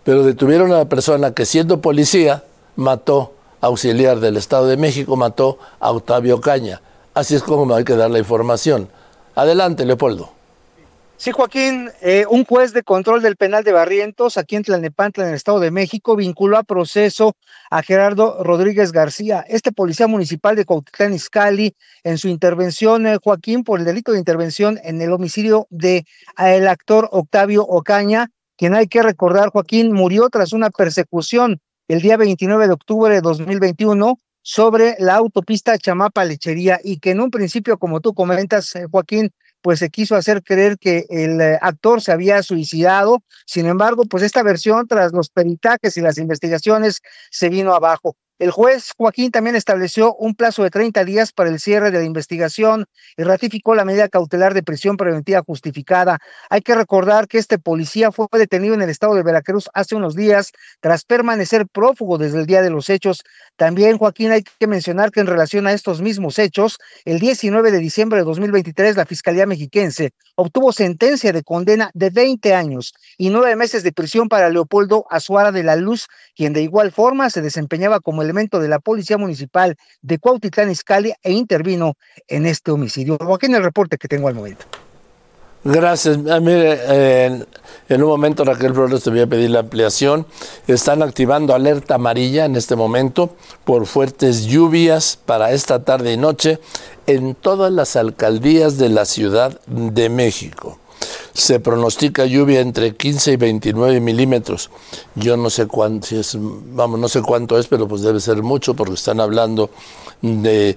pero detuvieron a una persona que siendo policía mató, auxiliar del Estado de México, mató a Octavio Caña. Así es como hay que dar la información. Adelante, Leopoldo. Sí, Joaquín, eh, un juez de control del penal de Barrientos, aquí en Tlalnepantla, en el Estado de México, vinculó a proceso a Gerardo Rodríguez García, este policía municipal de Cuautitlán Izcalli, en su intervención, eh, Joaquín, por el delito de intervención en el homicidio de el actor Octavio Ocaña, quien hay que recordar, Joaquín, murió tras una persecución el día veintinueve de octubre de dos mil veintiuno sobre la autopista Chamapa-Lechería, y que en un principio, como tú comentas, eh, Joaquín, pues se quiso hacer creer que el eh, actor se había suicidado. Sin embargo, pues esta versión, tras los peritajes y las investigaciones, se vino abajo. El juez Joaquín también estableció un plazo de treinta días para el cierre de la investigación y ratificó la medida cautelar de prisión preventiva justificada. Hay que recordar que este policía fue detenido en el estado de Veracruz hace unos días tras permanecer prófugo desde el día de los hechos. También, Joaquín, hay que mencionar que en relación a estos mismos hechos, el diecinueve de diciembre de dos mil veintitrés, la Fiscalía Mexiquense obtuvo sentencia de condena de veinte años y nueve meses de prisión para Leopoldo Azuara de la Luz, quien de igual forma se desempeñaba como elemento de la Policía Municipal de Cuautitlán Izcalli e intervino en este homicidio. Joaquín, el reporte que tengo al momento. Gracias. Ah, mire, eh, en, en un momento, Raquel Flores, te voy a pedir la ampliación. Están activando alerta amarilla en este momento por fuertes lluvias para esta tarde y noche en todas las alcaldías de la Ciudad de México. Se pronostica lluvia entre quince y veintinueve milímetros. Yo no sé cuánto, si es, vamos, no sé cuánto es, pero pues debe ser mucho porque están hablando de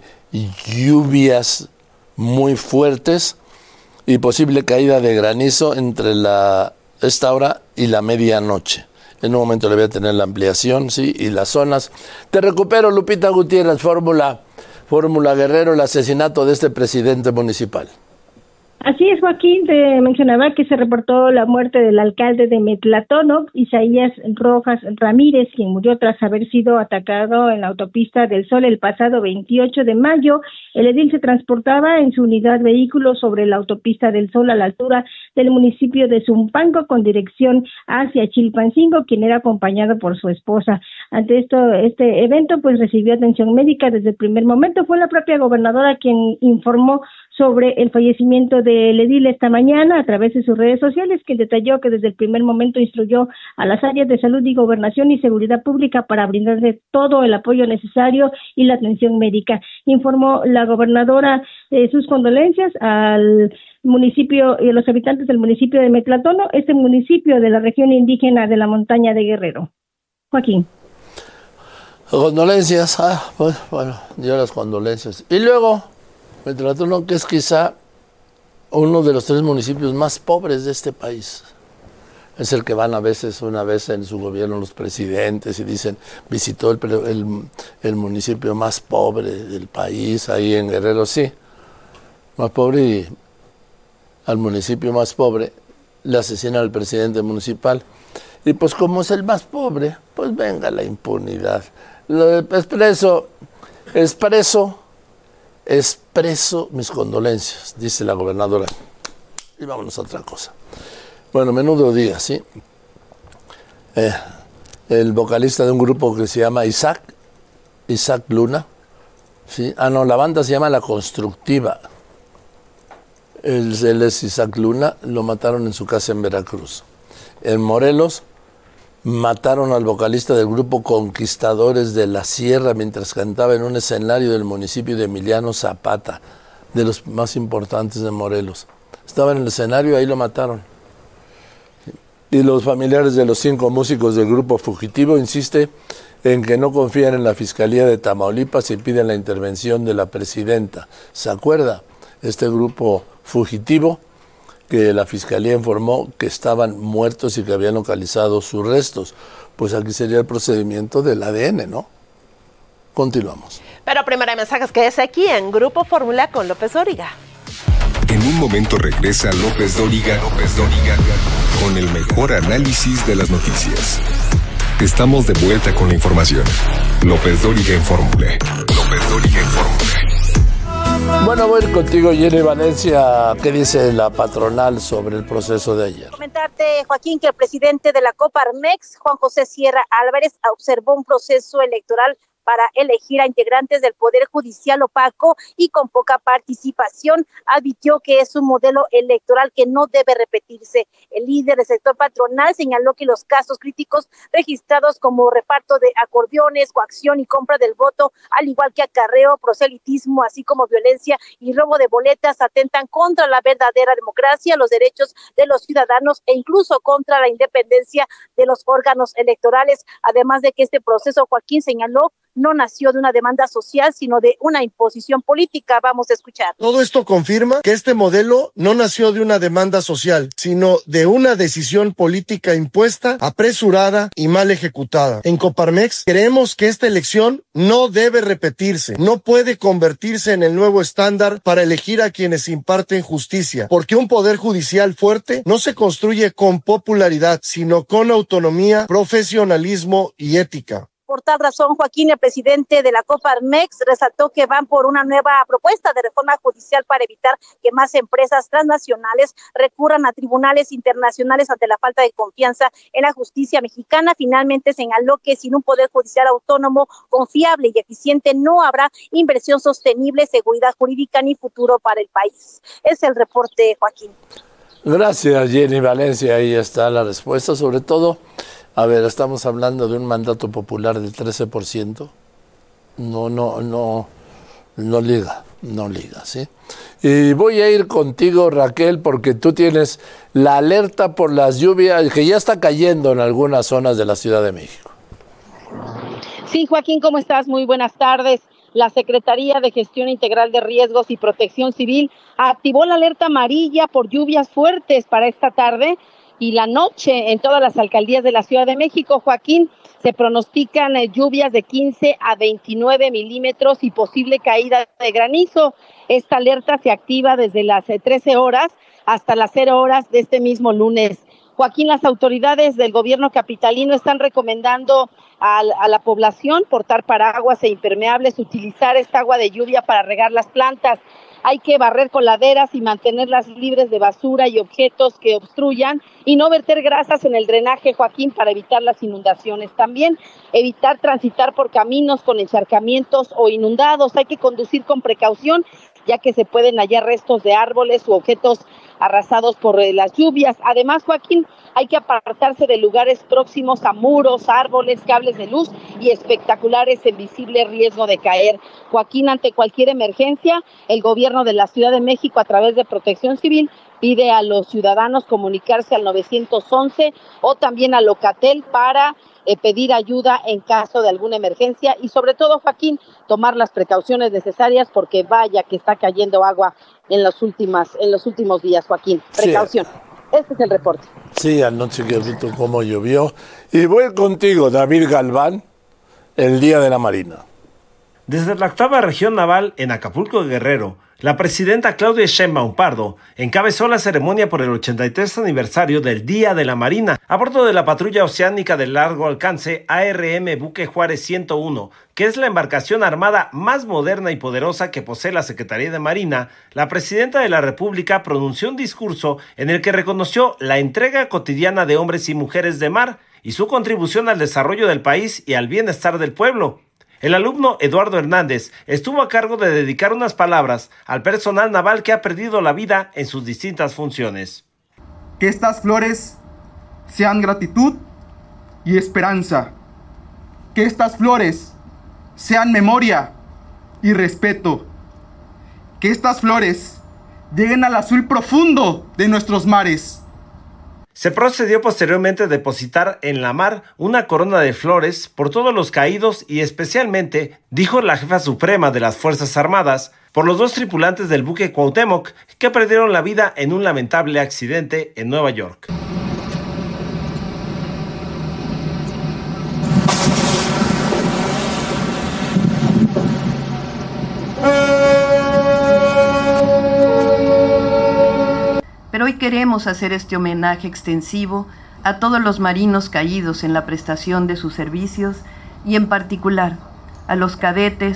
lluvias muy fuertes y posible caída de granizo entre la, esta hora y la medianoche. En un momento le voy a tener la ampliación, sí, y las zonas. Te recupero, Lupita Gutiérrez, Fórmula, Fórmula Guerrero, el asesinato de este presidente municipal. Así es, Joaquín, te mencionaba que se reportó la muerte del alcalde de Metlatónoc, Isaías Rojas Ramírez, quien murió tras haber sido atacado en la autopista del Sol el pasado veintiocho de mayo. El edil se transportaba en su unidad vehículo sobre la autopista del Sol a la altura del municipio de Zumpango con dirección hacia Chilpancingo, quien era acompañado por su esposa. Ante esto, este evento pues recibió atención médica desde el primer momento. Fue la propia gobernadora quien informó sobre el fallecimiento del edil esta mañana a través de sus redes sociales, que detalló que desde el primer momento instruyó a las áreas de salud y gobernación y seguridad pública para brindarle todo el apoyo necesario y la atención médica. Informó la gobernadora eh, sus condolencias al municipio y a los habitantes del municipio de Metlatónoc, este municipio de la región indígena de la montaña de Guerrero. Joaquín. Condolencias, ah, pues, bueno, yo las condolencias. Y luego, Metlatónoc, que es quizá uno de los tres municipios más pobres de este país. Es el que van a veces, una vez en su gobierno, los presidentes y dicen, visitó el, el, el municipio más pobre del país, ahí en Guerrero, sí, más pobre, y al municipio más pobre le asesinan al presidente municipal. Y pues como es el más pobre, pues venga la impunidad. Lo expreso, expreso, expreso mis condolencias, dice la gobernadora. Y vámonos a otra cosa. Bueno, menudo día, ¿sí? Eh, el vocalista de un grupo que se llama Isaac, Isaac Luna, ¿sí? Ah, no, la banda se llama La Constructiva. Él, él es Isaac Luna, lo mataron en su casa en Veracruz. En Morelos mataron al vocalista del grupo Conquistadores de la Sierra mientras cantaba en un escenario del municipio de Emiliano Zapata, de los más importantes de Morelos. Estaba en el escenario y ahí lo mataron. Y los familiares de los cinco músicos del grupo fugitivo insisten en que no confían en la Fiscalía de Tamaulipas y piden la intervención de la presidenta. ¿Se acuerda? Este grupo fugitivo que la Fiscalía informó que estaban muertos y que habían localizado sus restos. Pues aquí sería el procedimiento del A D N, ¿no? Continuamos. Pero primero hay mensajes que es aquí en Grupo Fórmula con López Dóriga. En un momento regresa López Dóriga, López Dóriga, con el mejor análisis de las noticias. Estamos de vuelta con la información. López Dóriga en Fórmula. López Dóriga en Fórmula. Bueno, voy a ir contigo, Jenny Valencia. ¿Qué dice la patronal sobre el proceso de ayer? Comentarte, Joaquín, que el presidente de la Coparmex, Juan José Sierra Álvarez, observó un proceso electoral para elegir a integrantes del Poder Judicial opaco y con poca participación. Advirtió que es un modelo electoral que no debe repetirse. El líder del sector patronal señaló que los casos críticos registrados como reparto de acordeones, coacción y compra del voto, al igual que acarreo, proselitismo, así como violencia y robo de boletas, atentan contra la verdadera democracia, los derechos de los ciudadanos e incluso contra la independencia de los órganos electorales. Además de que este proceso, Joaquín señaló, no nació de una demanda social, sino de una imposición política. Vamos a escuchar. Todo esto confirma que este modelo no nació de una demanda social, sino de una decisión política impuesta, apresurada y mal ejecutada. En Coparmex creemos que esta elección no debe repetirse, no puede convertirse en el nuevo estándar para elegir a quienes imparten justicia, porque un poder judicial fuerte no se construye con popularidad, sino con autonomía, profesionalismo y ética. Por tal razón, Joaquín, el presidente de la Coparmex, resaltó que van por una nueva propuesta de reforma judicial para evitar que más empresas transnacionales recurran a tribunales internacionales ante la falta de confianza en la justicia mexicana. Finalmente señaló que sin un poder judicial autónomo, confiable y eficiente no habrá inversión sostenible, seguridad jurídica ni futuro para el país. Es el reporte, Joaquín. Gracias, Jenny Valencia. Ahí está la respuesta. Sobre todo, a ver, estamos hablando de un mandato popular del trece por ciento. No, no, no, no liga, no liga, ¿sí? Y voy a ir contigo, Raquel, porque tú tienes la alerta por las lluvias que ya está cayendo en algunas zonas de la Ciudad de México. Sí, Joaquín, ¿cómo estás? Muy buenas tardes. La Secretaría de Gestión Integral de Riesgos y Protección Civil activó la alerta amarilla por lluvias fuertes para esta tarde y la noche en todas las alcaldías de la Ciudad de México. Joaquín, se pronostican eh, lluvias de quince a veintinueve milímetros y posible caída de granizo. Esta alerta se activa desde las eh, trece horas hasta las cero horas de este mismo lunes. Joaquín, las autoridades del gobierno capitalino están recomendando a, a la población portar paraguas e impermeables, utilizar esta agua de lluvia para regar las plantas. Hay que barrer coladeras y mantenerlas libres de basura y objetos que obstruyan y no verter grasas en el drenaje, Joaquín, para evitar las inundaciones. También evitar transitar por caminos con encharcamientos o inundados. Hay que conducir con precaución, ya que se pueden hallar restos de árboles u objetos arrasados por eh, las lluvias. Además, Joaquín, hay que apartarse de lugares próximos a muros, árboles, cables de luz y espectaculares en visible riesgo de caer. Joaquín, ante cualquier emergencia, el gobierno de la Ciudad de México, a través de Protección Civil, pide a los ciudadanos comunicarse al nueve once o también a Locatel para eh, pedir ayuda en caso de alguna emergencia y sobre todo, Joaquín, tomar las precauciones necesarias porque vaya que está cayendo agua en los últimas, en los últimos días, Joaquín. Precaución. Sí. Este es el reporte. Sí, anoche que visto cómo llovió. Y voy contigo, David Galván, el Día de la Marina. Desde la octava región naval en Acapulco, Guerrero, la presidenta Claudia Sheinbaum Pardo encabezó la ceremonia por el ochenta y tres aniversario del Día de la Marina a bordo de la patrulla oceánica de largo alcance A R M Buque Juárez ciento uno, que es la embarcación armada más moderna y poderosa que posee la Secretaría de Marina. La presidenta de la República pronunció un discurso en el que reconoció la entrega cotidiana de hombres y mujeres de mar y su contribución al desarrollo del país y al bienestar del pueblo. El alumno Eduardo Hernández estuvo a cargo de dedicar unas palabras al personal naval que ha perdido la vida en sus distintas funciones. Que estas flores sean gratitud y esperanza. Que estas flores sean memoria y respeto. Que estas flores lleguen al azul profundo de nuestros mares. Se procedió posteriormente a depositar en la mar una corona de flores por todos los caídos y especialmente, dijo la jefa suprema de las Fuerzas Armadas, por los dos tripulantes del buque Cuauhtémoc que perdieron la vida en un lamentable accidente en Nueva York. Pero hoy queremos hacer este homenaje extensivo a todos los marinos caídos en la prestación de sus servicios y en particular a los cadetes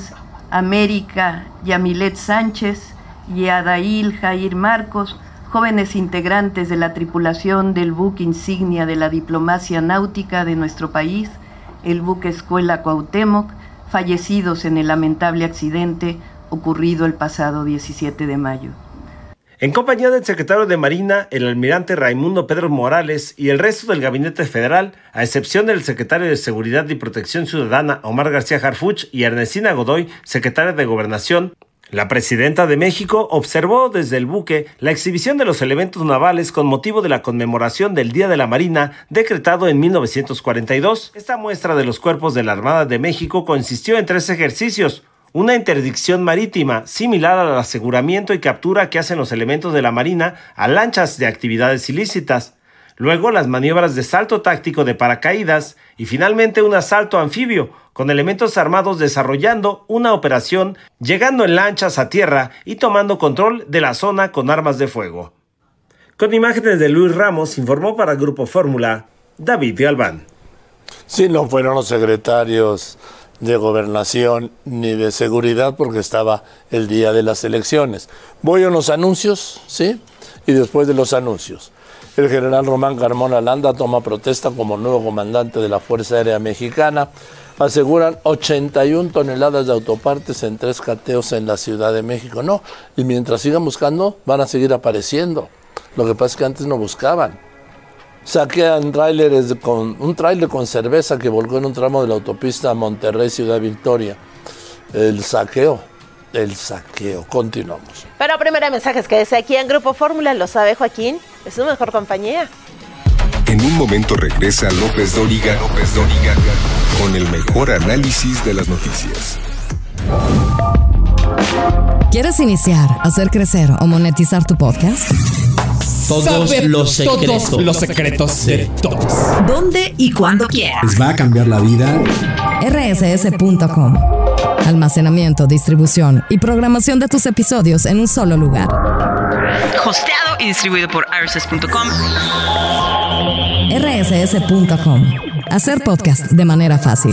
América Yamilet Sánchez y Adail Jair Marcos, jóvenes integrantes de la tripulación del buque insignia de la diplomacia náutica de nuestro país, el buque Escuela Cuauhtémoc, fallecidos en el lamentable accidente ocurrido el pasado diecisiete de mayo. En compañía del secretario de Marina, el almirante Raimundo Pedro Morales, y el resto del gabinete federal, a excepción del secretario de Seguridad y Protección Ciudadana, Omar García Harfuch, y Ernestina Godoy, secretaria de Gobernación, la presidenta de México observó desde el buque la exhibición de los elementos navales con motivo de la conmemoración del Día de la Marina, decretado en mil novecientos cuarenta y dos. Esta muestra de los cuerpos de la Armada de México consistió en tres ejercicios: una interdicción marítima, similar al aseguramiento y captura que hacen los elementos de la Marina a lanchas de actividades ilícitas. Luego las maniobras de salto táctico de paracaídas y finalmente un asalto anfibio, con elementos armados desarrollando una operación, llegando en lanchas a tierra y tomando control de la zona con armas de fuego. Con imágenes de Luis Ramos, informó para Grupo Fórmula, David Galván. Sí, no fueron los secretarios de Gobernación ni de Seguridad porque estaba el día de las elecciones. Voy a unos anuncios, ¿sí? Y después de los anuncios, el general Román Carmona Landa toma protesta como nuevo comandante de la Fuerza Aérea Mexicana. Aseguran ochenta y una toneladas de autopartes en tres cateos en la Ciudad de México. No, y mientras sigan buscando, van a seguir apareciendo. Lo que pasa es que antes no buscaban. Saquean tráileres con un tráiler con cerveza que volcó en un tramo de la autopista Monterrey-Ciudad Victoria. El saqueo, el saqueo. Continuamos. Pero primero hay mensajes que desde aquí en Grupo Fórmula, lo sabe Joaquín, es su mejor compañía. En un momento regresa López Dóriga, López Dóriga con el mejor análisis de las noticias. ¿Quieres iniciar, hacer crecer o monetizar tu podcast? Todos Saber los secretos. todos los secretos de todos. ¿Dónde y cuándo quieras? Les va a cambiar la vida. R S S punto com. Almacenamiento, distribución y programación de tus episodios en un solo lugar. Hosteado y distribuido por R S S punto com. R S S punto com. Hacer podcast de manera fácil.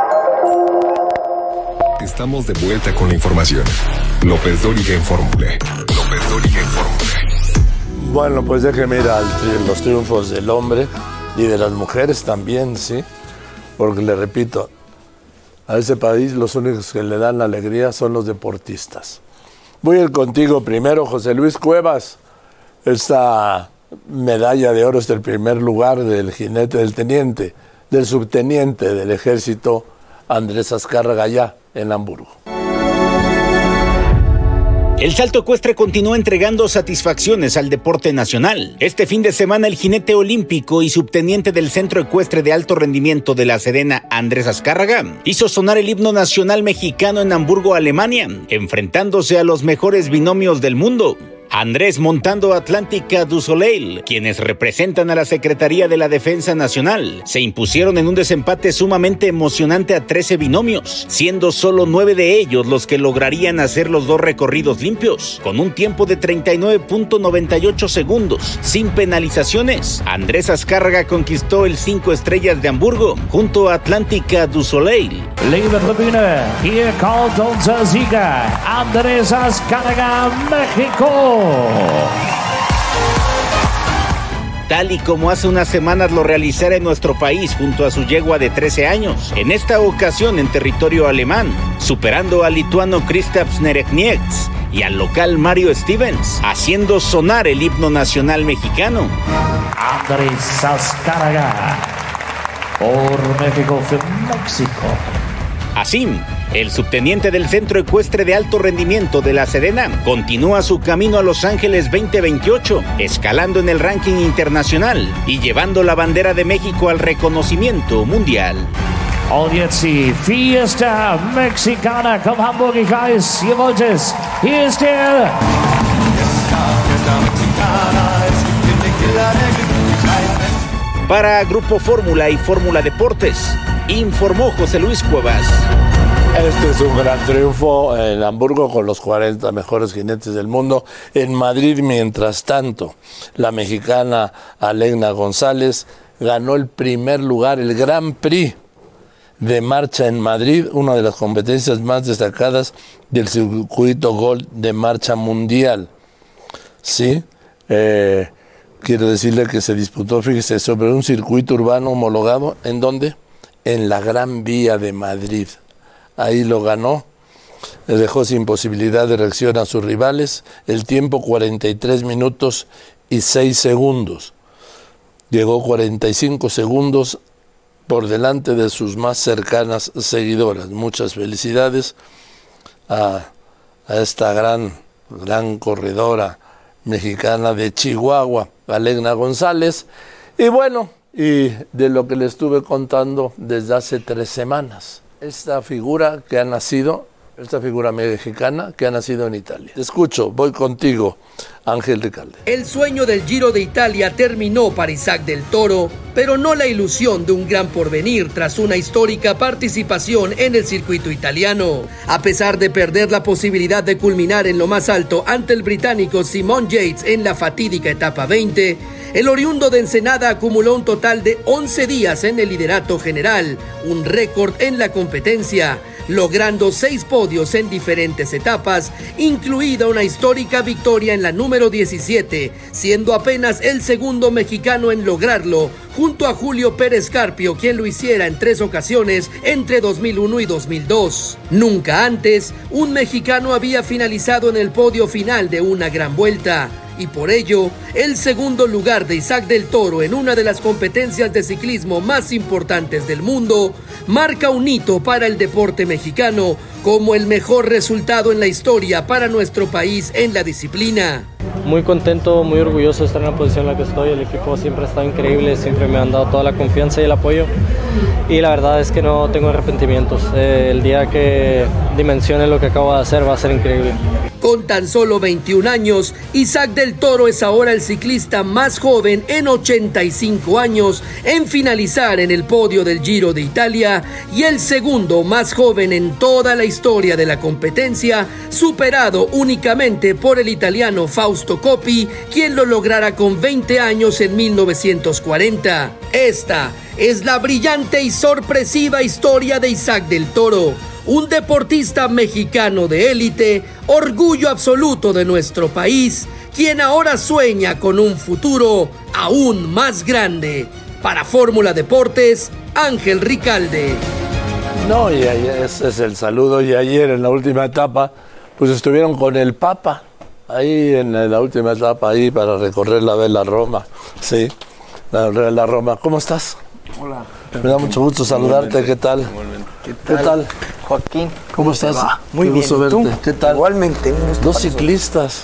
Estamos de vuelta con la información. López Dóriga en Fórmula. López Dóriga en Fórmula. Bueno, pues déjeme ir a los triunfos del hombre y de las mujeres también, ¿sí? Porque le repito, a ese país los únicos que le dan alegría son los deportistas. Voy a ir contigo primero, José Luis Cuevas. Esta medalla de oro es del primer lugar del jinete del teniente, del subteniente del ejército Andrés Azcárraga allá en Hamburgo. El salto ecuestre continúa entregando satisfacciones al deporte nacional. Este fin de semana, el jinete olímpico y subteniente del Centro Ecuestre de Alto Rendimiento de la Sedena, Andrés Azcárraga, hizo sonar el himno nacional mexicano en Hamburgo, Alemania, enfrentándose a los mejores binomios del mundo. Andrés montando Atlántica du Soleil, quienes representan a la Secretaría de la Defensa Nacional, se impusieron en un desempate sumamente emocionante a trece binomios, siendo solo nueve de ellos los que lograrían hacer los dos recorridos limpios, con un tiempo de treinta y nueve punto noventa y ocho segundos, sin penalizaciones. Andrés Azcárraga conquistó el cinco estrellas de Hamburgo, junto a Atlántica du Soleil. Liebe Tribüne, hier kommt unser Sieger, Andrés Azcárraga, México. Tal y como hace unas semanas lo realizara en nuestro país junto a su yegua de trece años, en esta ocasión en territorio alemán, superando al lituano Kristaps Neretnieks y al local Mario Stevens, haciendo sonar el himno nacional mexicano. Andrés Azcárraga, por México, México. Así, el subteniente del Centro Ecuestre de Alto Rendimiento de la Sedena continúa su camino a Los Ángeles veinte veintiocho, escalando en el ranking internacional y llevando la bandera de México al reconocimiento mundial. Und jetzt die Fiesta Mexicana, komm Hamburg, ich weiß, ihr wollt es. Hier ist der... Para Grupo Fórmula y Fórmula Deportes, informó José Luis Cuevas. Este es un gran triunfo en Hamburgo con los cuarenta mejores jinetes del mundo. En Madrid, mientras tanto, la mexicana Alegna González ganó el primer lugar, el Grand Prix, de marcha en Madrid, una de las competencias más destacadas del circuito Gold de marcha mundial. Sí, eh, quiero decirle que se disputó, fíjese, sobre un circuito urbano homologado, ¿en dónde? En la Gran Vía de Madrid. Ahí lo ganó, le dejó sin posibilidad de reacción a sus rivales, el tiempo cuarenta y tres minutos y seis segundos. Llegó cuarenta y cinco segundos por delante de sus más cercanas seguidoras. Muchas felicidades a, a esta gran, gran corredora mexicana de Chihuahua, Alegna González. Y bueno, y de lo que le estuve contando desde hace tres semanas, esta figura que ha nacido, esta figura mexicana que ha nacido en Italia. Te escucho, voy contigo, Ángel Ricalde. El sueño del Giro de Italia terminó para Isaac del Toro, pero no la ilusión de un gran porvenir tras una histórica participación en el circuito italiano. A pesar de perder la posibilidad de culminar en lo más alto ante el británico Simon Yates en la fatídica etapa veinte, el oriundo de Ensenada acumuló un total de once días en el liderato general, un récord en la competencia, logrando seis podios en diferentes etapas, incluida una histórica victoria en la número diecisiete, siendo apenas el segundo mexicano en lograrlo, junto a Julio Pérez Carpio, quien lo hiciera en tres ocasiones entre dos mil uno y dos mil dos. Nunca antes, un mexicano había finalizado en el podio final de una gran vuelta. Y por ello, el segundo lugar de Isaac del Toro en una de las competencias de ciclismo más importantes del mundo marca un hito para el deporte mexicano como el mejor resultado en la historia para nuestro país en la disciplina. Muy contento, muy orgulloso de estar en la posición en la que estoy. El equipo siempre ha estado increíble, siempre me han dado toda la confianza y el apoyo. Y la verdad es que no tengo arrepentimientos. Eh, el día que dimensione lo que acabo de hacer va a ser increíble. Con tan solo veintiún años, Isaac del Toro es ahora el ciclista más joven en ochenta y cinco años en finalizar en el podio del Giro de Italia y el segundo más joven en toda la historia de la competencia, superado únicamente por el italiano Fausto Coppi, quien lo lograra con veinte años en mil novecientos cuarenta. Esta es la brillante y sorpresiva historia de Isaac del Toro, un deportista mexicano de élite, orgullo absoluto de nuestro país, quien ahora sueña con un futuro aún más grande. Para Fórmula Deportes, Ángel Ricalde. No, y ayer, ese es el saludo, y ayer en la última etapa, pues estuvieron con el Papa, ahí en la última etapa, ahí para recorrer la Vela Roma, sí, la Vela Roma. ¿Cómo estás? Hola. Me da mucho gusto saludarte, ¿qué tal? ¿Qué tal? ¿Qué tal? Joaquín. ¿Cómo estás? Muy Qué bien. gusto verte. ¿Tú? ¿Qué tal? Igualmente. Un gusto. Dos ciclistas.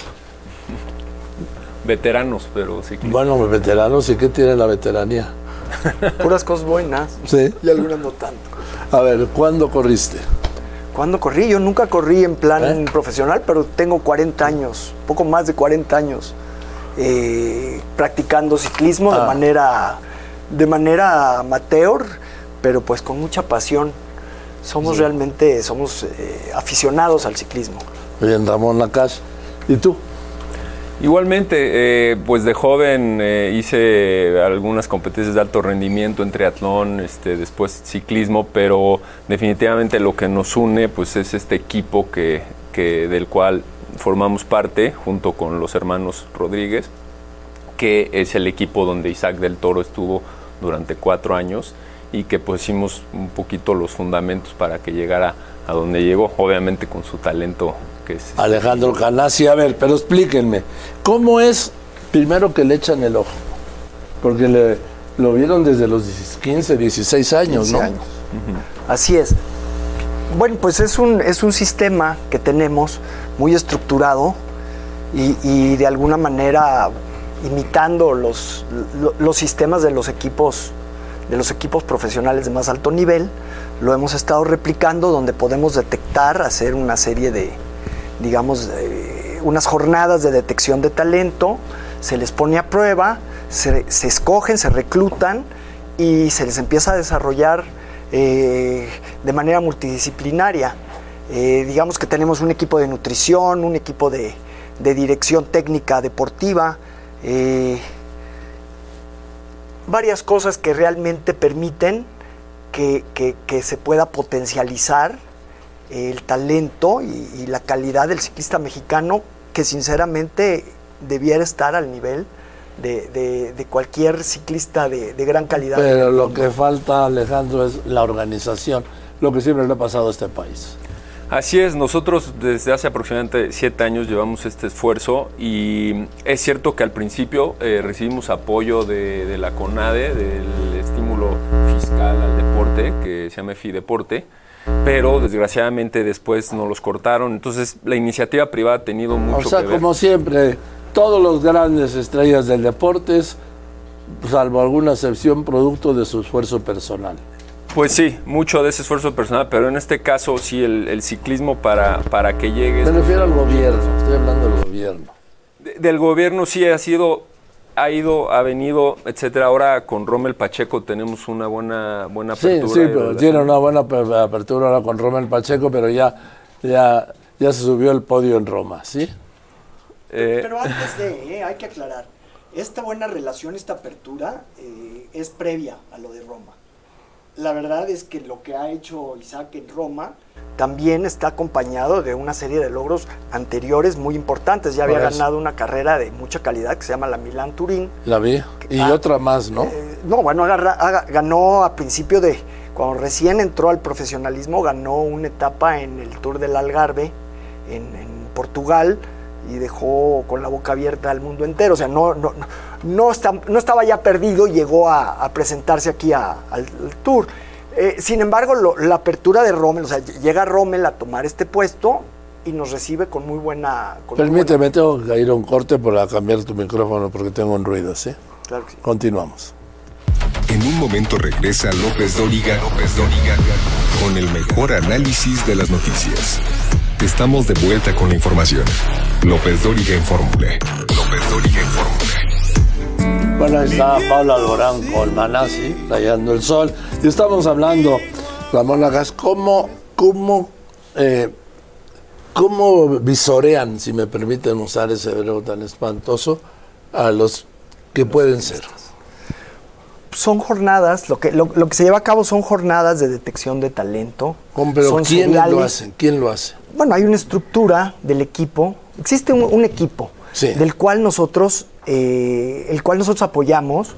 Veteranos, pero ciclistas. Bueno, veteranos, ¿y qué tiene la veteranía? Puras cosas buenas. Sí. Y algunas no tanto. A ver, ¿cuándo corriste? ¿Cuándo corrí? Yo nunca corrí en plan ¿Eh? profesional, pero tengo cuarenta años, poco más de cuarenta años, eh, practicando ciclismo ah. de manera... de manera amateur, pero pues con mucha pasión. Somos sí. realmente, somos eh, aficionados al ciclismo. Bien, Ramón Lacache. ¿Y tú? Igualmente, eh, pues de joven eh, hice algunas competencias de alto rendimiento en triatlón, este, después ciclismo, pero definitivamente lo que nos une pues es este equipo que, que del cual formamos parte junto con los hermanos Rodríguez, que es el equipo donde Isaac del Toro estuvo durante cuatro años y que pusimos un poquito los fundamentos para que llegara a donde llegó, obviamente con su talento que es... Alejandro Canassi, a ver, pero explíquenme, ¿cómo es primero que le echan el ojo? Porque le, lo vieron desde los quince, dieciséis años, ¿no? años. Uh-huh. Así es. Bueno, pues es un, es un sistema que tenemos muy estructurado y, y de alguna manera... imitando los, los sistemas de los equipos de los equipos profesionales de más alto nivel, lo hemos estado replicando donde podemos detectar, hacer una serie de, digamos, de, unas jornadas de detección de talento, se les pone a prueba, se, se escogen, se reclutan y se les empieza a desarrollar eh, de manera multidisciplinaria. Eh, digamos que tenemos un equipo de nutrición, un equipo de, de dirección técnica deportiva, Eh, varias cosas que realmente permiten que, que, que se pueda potencializar el talento y, y la calidad del ciclista mexicano, que sinceramente debiera estar al nivel de, de, de cualquier ciclista de, de gran calidad. Pero lo que falta, Alejandro, es la organización, lo que siempre le ha pasado a este país. Así es, nosotros desde hace aproximadamente siete años llevamos este esfuerzo y es cierto que al principio eh, recibimos apoyo de, de la CONADE, del estímulo fiscal al deporte, que se llama FIDeporte, pero desgraciadamente después nos los cortaron, entonces la iniciativa privada ha tenido mucho o sea, que ver. Como siempre, todos los grandes estrellas del deporte, salvo alguna excepción, producto de su esfuerzo personal. Pues sí, mucho de ese esfuerzo personal, pero en este caso sí, el, el ciclismo para, para que llegue... Me refiero al gobierno, estoy hablando del gobierno. De, del gobierno sí ha sido... ha ido, ha venido, etcétera. Ahora con Rommel Pacheco tenemos una buena buena apertura. Sí, sí, pero tiene una buena apertura ahora con Rommel Pacheco, pero ya, ya, ya se subió el podio en Roma, ¿sí? Eh, pero antes de, eh, hay que aclarar, esta buena relación, esta apertura, eh, es previa a lo de Roma. La verdad es que lo que ha hecho Isaac en Roma también está acompañado de una serie de logros anteriores muy importantes. Ya había Por eso. ganado una carrera de mucha calidad que se llama la Milán-Turín. La vi, y ah, otra más, ¿no? Eh, no, bueno, agarra, aga, ganó a principio de, cuando recién entró al profesionalismo, ganó una etapa en el Tour del Algarve, en, en Portugal, y dejó con la boca abierta al mundo entero. O sea, no, no, no, está, no estaba ya perdido y llegó a, a presentarse aquí a, al, al Tour. Eh, sin embargo, lo, la apertura de Rommel, o sea, llega Rommel a tomar este puesto y nos recibe con muy buena... Con Permíteme, muy buena... tengo que ir a un corte para cambiar tu micrófono porque tengo un ruido, ¿sí? Claro que sí. Continuamos. En un momento regresa López Dóriga, López Dóriga, con el mejor análisis de las noticias. Estamos de vuelta con la información. López Dóriga en Fórmula. López Dóriga en Fórmula. Bueno, ahí está Paula Alborán con Manassi, Rayando el Sol. Y estamos hablando, Ramón Lagas, cómo, cómo, eh, cómo visorean, si me permiten usar ese verbo tan espantoso, a los que pueden ser. Son jornadas, lo que, lo, lo que se lleva a cabo son jornadas de detección de talento. Pero son ¿quién seriales. lo hace? ¿Quién lo hace? Bueno, hay una estructura del equipo. Existe un, un equipo sí. del cual nosotros, eh, el cual nosotros apoyamos.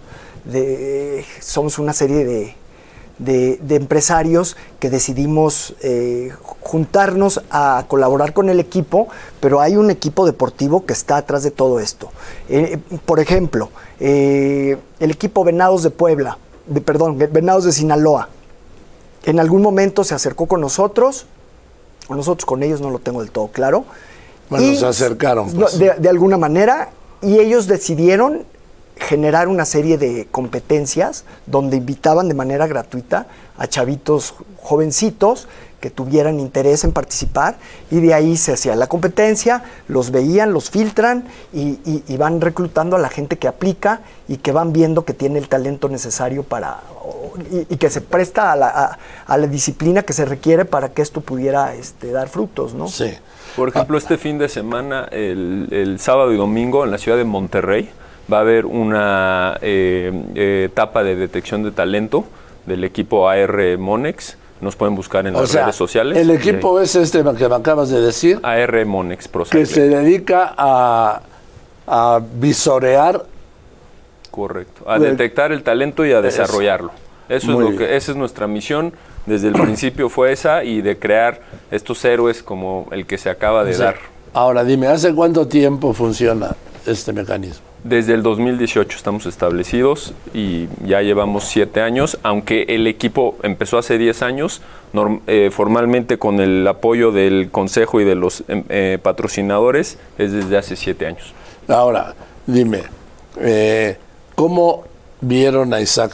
De, somos una serie de, de, de empresarios que decidimos eh, juntarnos a colaborar con el equipo, pero hay un equipo deportivo que está atrás de todo esto. Eh, por ejemplo, eh, el equipo Venados de Puebla, de, perdón, Venados de Sinaloa, en algún momento se acercó con nosotros, o nosotros con ellos, no lo tengo del todo claro. Bueno, y, se acercaron. Pues. De, de alguna manera, y ellos decidieron generar una serie de competencias donde invitaban de manera gratuita a chavitos jovencitos que tuvieran interés en participar, y de ahí se hacía la competencia, los veían, los filtran y, y, y van reclutando a la gente que aplica y que van viendo que tiene el talento necesario para y, y que se presta a la, a, a la disciplina que se requiere para que esto pudiera este, dar frutos, ¿no? Sí. Por ejemplo, este fin de semana, el, el sábado y domingo, en la ciudad de Monterrey, va a haber una eh, eh, etapa de detección de talento del equipo A R Monex. Nos pueden buscar en o las sea, redes sociales. El equipo es este que me acabas de decir. A R Monex Pro que se dedica a, a visorear. Correcto. A detectar el talento y a desarrollarlo. Eso es lo que, esa es nuestra misión. Desde el principio fue esa, y de crear estos héroes como el que se acaba de sí. dar. Ahora dime, ¿hace cuánto tiempo funciona este mecanismo? Desde el dos mil dieciocho estamos establecidos y ya llevamos siete años, aunque el equipo empezó hace diez años, norm, eh, formalmente con el apoyo del Consejo y de los eh, patrocinadores, es desde hace siete años. Ahora, dime, eh, ¿cómo vieron a Isaac?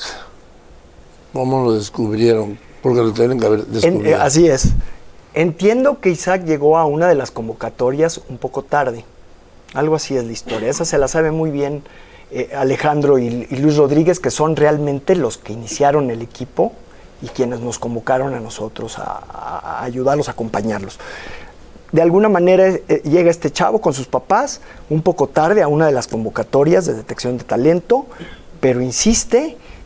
¿Cómo lo descubrieron? Porque lo tienen que haber descubierto. En, eh, así es. Entiendo que Isaac llegó a una de las convocatorias un poco tarde. Algo así es la historia. Esa se la sabe muy bien eh, Alejandro y, y Luis Rodríguez, que son realmente los que iniciaron el equipo y quienes nos convocaron a nosotros a, a, a ayudarlos, a acompañarlos. De alguna manera eh, llega este chavo con sus papás un poco tarde a una de las convocatorias de detección de talento, pero insiste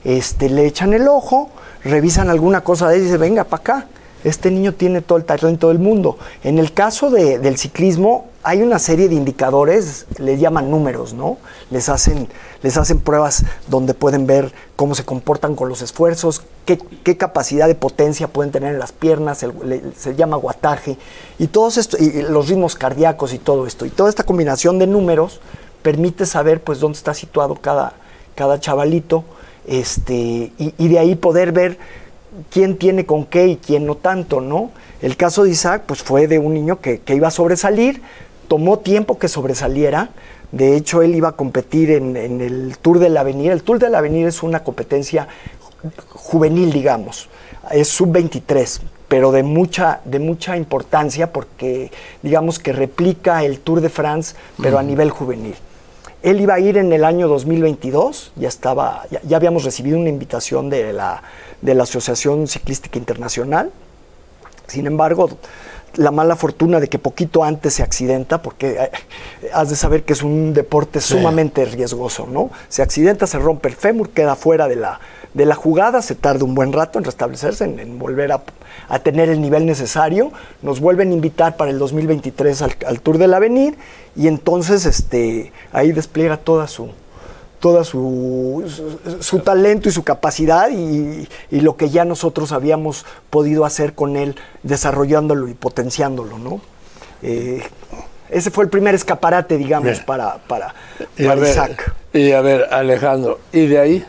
este, le echan el ojo, revisan alguna cosa de él y dicen, venga para acá, este niño tiene todo el talento del mundo. En el caso de, del ciclismo, hay una serie de indicadores, les llaman números, ¿no? Les hacen, les hacen pruebas donde pueden ver cómo se comportan con los esfuerzos, qué, qué capacidad de potencia pueden tener en las piernas, el, le, se llama guataje, y todos esto, y, y los ritmos cardíacos y todo esto. Y toda esta combinación de números permite saber pues dónde está situado cada, cada chavalito, este, y, y de ahí poder ver quién tiene con qué y quién no tanto, ¿no? El caso de Isaac, pues fue de un niño que, que iba a sobresalir, tomó tiempo que sobresaliera, de hecho él iba a competir en, en el Tour del Avenir. El Tour del Avenir es una competencia juvenil, digamos, es sub veintitrés, pero de mucha, de mucha importancia porque digamos que replica el Tour de France, pero uh-huh. a nivel juvenil. Él iba a ir en el año dos mil veintidós, ya estaba, ya, ya habíamos recibido una invitación de la, de la Asociación Ciclística Internacional. Sin embargo, la mala fortuna de que poquito antes se accidenta, porque eh, has de saber que es un deporte sí. sumamente riesgoso, ¿no? Se accidenta, se rompe el fémur, queda fuera de la, de la jugada, se tarda un buen rato en restablecerse, en, en volver a, a tener el nivel necesario. Nos vuelven a invitar para el dos mil veintitrés al, al Tour del Avenir, y entonces este, ahí despliega toda su... toda su, su, su talento y su capacidad y, y lo que ya nosotros habíamos podido hacer con él, desarrollándolo y potenciándolo, ¿no? Eh, ese fue el primer escaparate, digamos, Bien. para, para, y para a ver, Isaac. Y a ver, Alejandro, ¿y de ahí?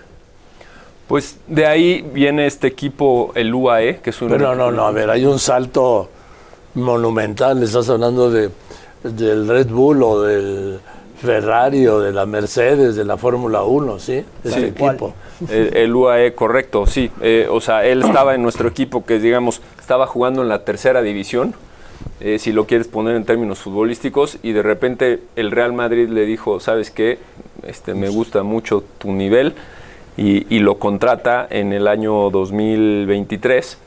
Pues de ahí viene este equipo, el U A E, que es un... Pero no, no, no, a ver, hay un salto monumental, estás hablando de, del Red Bull o del... Ferrari o de la Mercedes, de la Fórmula uno, ¿sí? Ese sí, equipo. El, el U A E, correcto, sí. Eh, o sea, él estaba en nuestro equipo que, digamos, estaba jugando en la tercera división, eh, si lo quieres poner en términos futbolísticos, y de repente el Real Madrid le dijo, ¿sabes qué? Este, me gusta mucho tu nivel, y, y lo contrata en el año dos mil veintitrés.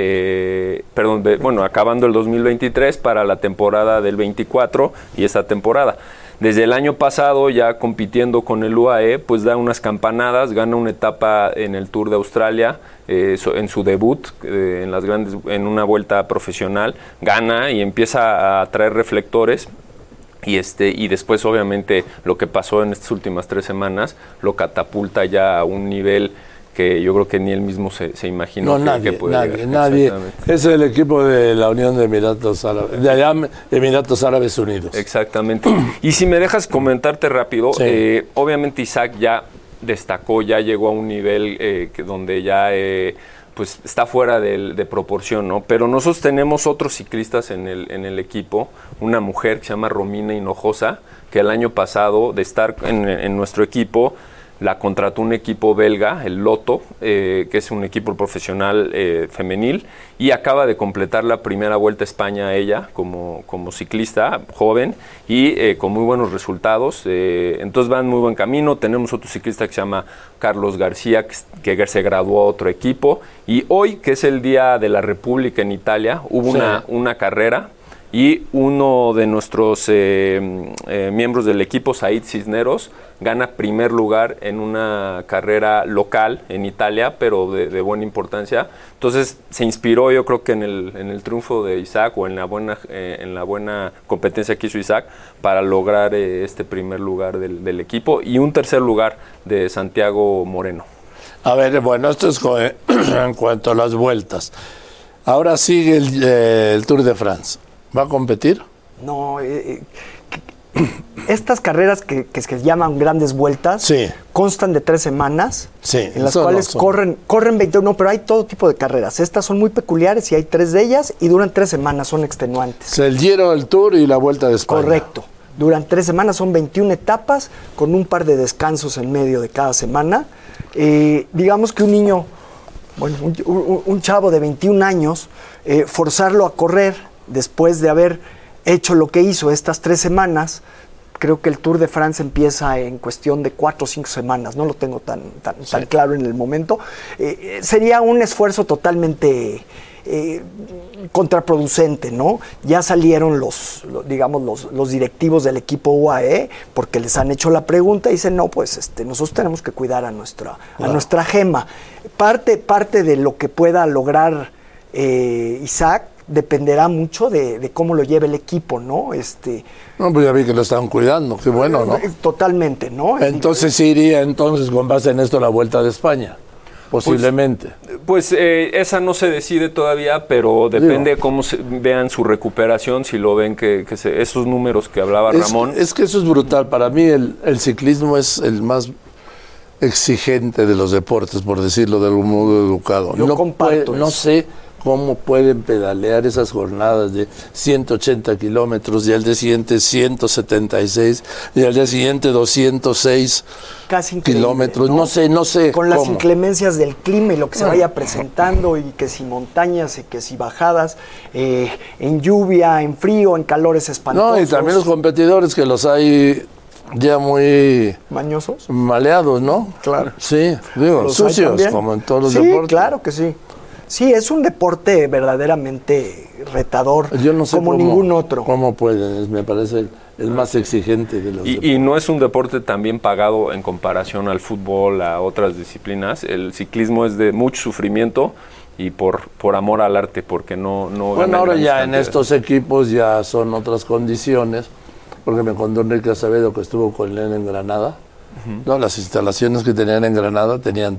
Eh, perdón, bueno, acabando el dos mil veintitrés para la temporada del veinticuatro y esta temporada. Desde el año pasado, ya compitiendo con el U A E, pues da unas campanadas, gana una etapa en el Tour de Australia, eh, so, en su debut, eh, en, las grandes, en una vuelta profesional, gana y empieza a traer reflectores. Y, este, y después, obviamente, lo que pasó en estas últimas tres semanas lo catapulta ya a un nivel que yo creo que ni él mismo se, se imaginó no, que, nadie, que puede nadie, llegar. nadie. Es el equipo de la Unión de Emiratos Árabes, de allá, Emiratos Árabes Unidos. Exactamente. Y si me dejas comentarte rápido, sí. eh, obviamente Isaac ya destacó, ya llegó a un nivel eh, que donde ya eh, pues está fuera de, de proporción, ¿no? Pero nosotros tenemos otros ciclistas en el, en el equipo, una mujer que se llama Romina Hinojosa, que el año pasado de estar en, en nuestro equipo, la contrató un equipo belga, el Lotto, eh, que es un equipo profesional eh, femenil, y acaba de completar la primera Vuelta a España ella como, como ciclista joven y eh, con muy buenos resultados. Eh, entonces va en muy buen camino. Tenemos otro ciclista que se llama Carlos García, que, que se graduó a otro equipo. Y hoy, que es el Día de la República en Italia, hubo sí. una, una carrera. Y uno de nuestros eh, eh, miembros del equipo, Said Cisneros, gana primer lugar en una carrera local en Italia, pero de, de buena importancia. Entonces se inspiró, yo creo que en el, en el triunfo de Isaac o en la buena, eh, en la buena competencia que hizo Isaac para lograr eh, este primer lugar del, del equipo y un tercer lugar de Santiago Moreno. A ver, bueno, esto es en cuanto a las vueltas. Ahora sigue el, eh, el Tour de France. ¿Va a competir? No, eh, estas carreras que, que se llaman grandes vueltas sí. constan de tres semanas, sí, en las cuales no corren, corren veintiuno, pero hay todo tipo de carreras. Estas son muy peculiares y hay tres de ellas y duran tres semanas, son extenuantes. El Giro, el Tour y la Vuelta de España. Correcto. Duran tres semanas, son veintiuna etapas, con un par de descansos en medio de cada semana. Eh, digamos que un niño, bueno, un, un, un chavo de veintiún años, eh, forzarlo a correr después de haber hecho lo que hizo estas tres semanas, creo que el Tour de France empieza en cuestión de cuatro o cinco semanas, no lo tengo tan, tan, sí. tan claro en el momento. Eh, sería un esfuerzo totalmente eh, contraproducente, ¿no? Ya salieron los, los digamos, los, los directivos del equipo U A E, porque les han hecho la pregunta y dicen, no, pues este, nosotros tenemos que cuidar a nuestra, claro. a nuestra gema. Parte, parte de lo que pueda lograr eh, Isaac dependerá mucho de, de cómo lo lleve el equipo, ¿no? Este, no, pues ya vi que lo estaban cuidando, qué bueno, ¿no? Totalmente, ¿no? Entonces sí iría entonces con base en esto la Vuelta de España, posiblemente. Pues, pues eh, esa no se decide todavía, pero depende de cómo se, vean su recuperación, si lo ven que, que se, esos números que hablaba es, Ramón. Es que eso es brutal, para mí el, el ciclismo es el más exigente de los deportes, por decirlo de algún modo educado. Yo no comparto puede, no sé cómo pueden pedalear esas jornadas de ciento ochenta kilómetros y al día siguiente ciento setenta y seis y al día siguiente doscientos seis Casi kilómetros, ¿no? no sé, no sé con cómo. Las inclemencias del clima y lo que se vaya presentando, y que si montañas y que si bajadas, eh, en lluvia, en frío, en calores espantosos. No, y también los competidores que los hay ya muy mañosos, maleados, ¿no? Claro. Sí, digo, los sucios, como en todos los sí, deportes. Sí, claro que sí. Sí, es un deporte verdaderamente retador, Yo no sé como cómo, ningún otro. ¿Cómo pueden? Me parece el, el más exigente de los y, deportes. Y no es un deporte también pagado en comparación al fútbol, a otras disciplinas. El ciclismo es de mucho sufrimiento y por, por amor al arte, porque no... no bueno, ahora ya en estos equipos ya son otras condiciones, porque me contó Enrique Acevedo que estuvo con él en Granada. Uh-huh. No, las instalaciones que tenían en Granada tenían,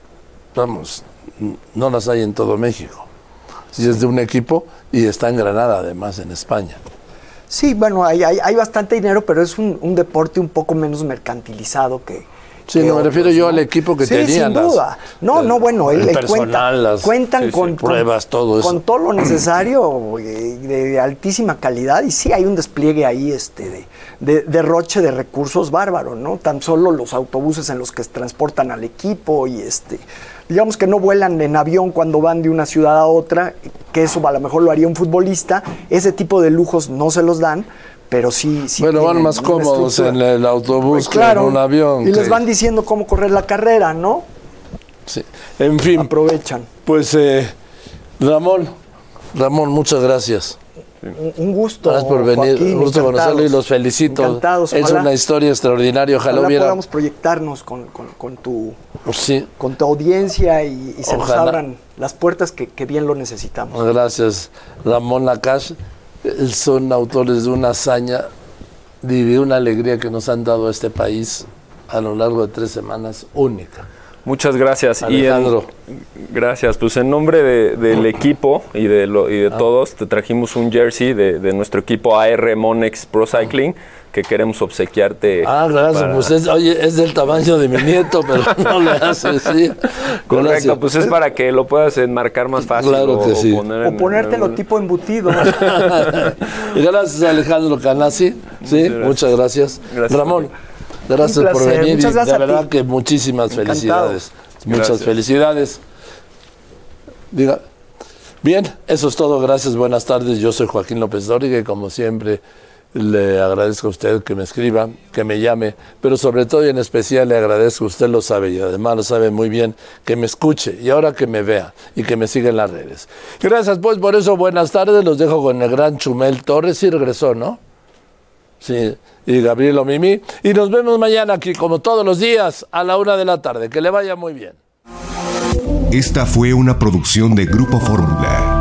vamos, no las hay en todo México. Si es de un equipo y está en Granada, además, en España. Sí, bueno, hay, hay, hay bastante dinero, pero es un, un deporte un poco menos mercantilizado que... Sí, que no, otros, me refiero yo ¿no? al equipo que sí, tenían. Sin duda. Las, no, el, no, bueno, él, el él personal, cuenta, las, cuentan sí, con, sí, pruebas, con, todo eso. con todo lo necesario de, de altísima calidad, y sí hay un despliegue ahí este de, de derroche de recursos bárbaro, ¿no? Tan solo los autobuses en los que transportan al equipo y este... digamos que no vuelan en avión cuando van de una ciudad a otra, que eso a lo mejor lo haría un futbolista. Ese tipo de lujos no se los dan, pero sí... sí bueno, van más cómodos en el autobús pues claro, que en un avión. Y que... les van diciendo cómo correr la carrera, ¿no? Sí, en fin. Aprovechan. Pues, eh, Ramón, Ramón, muchas gracias. Un, un gusto, Gracias por venir, Joaquín, un gusto conocerlo y los felicito. Encantados. Es ojalá, una historia extraordinaria. Ojalá, ojalá hubiera... podamos proyectarnos con, con, con, tu, sí. con tu audiencia y, y se ojalá. nos abran las puertas que, que bien lo necesitamos. Gracias, Ramón Lacache. Son autores de una hazaña y de una alegría que nos han dado a este país a lo largo de tres semanas única. Muchas gracias. Alejandro. Y en, gracias. Pues en nombre de, del equipo y de, lo, y de ah. todos, te trajimos un jersey de, de nuestro equipo A R Monex Pro Cycling que queremos obsequiarte. Ah, gracias. Para... Pues es, oye, es del tamaño de mi nieto, pero no le hace, sí. Correcto, gracias. Pues es para que lo puedas enmarcar más fácil. Claro que o, sí. O, poner o ponértelo en... tipo embutido. Y gracias a Alejandro Canasi. Sí, muchas gracias. Muchas gracias. gracias Ramón. Gracias por venir y de verdad que muchísimas Encantado. felicidades. Muchas gracias. felicidades. Diga. Bien, eso es todo. Gracias, buenas tardes. Yo soy Joaquín López Dóriga y como siempre le agradezco a usted que me escriba, que me llame, pero sobre todo y en especial le agradezco, usted lo sabe y además lo sabe muy bien, que me escuche y ahora que me vea y que me siga en las redes. Gracias pues por eso, buenas tardes. Los dejo con el gran Chumel Torres. Sí regresó, ¿no? Sí, y Gabriel Omimi. Y nos vemos mañana aquí, como todos los días, a la una de la tarde. Que le vaya muy bien. Esta fue una producción de Grupo Fórmula.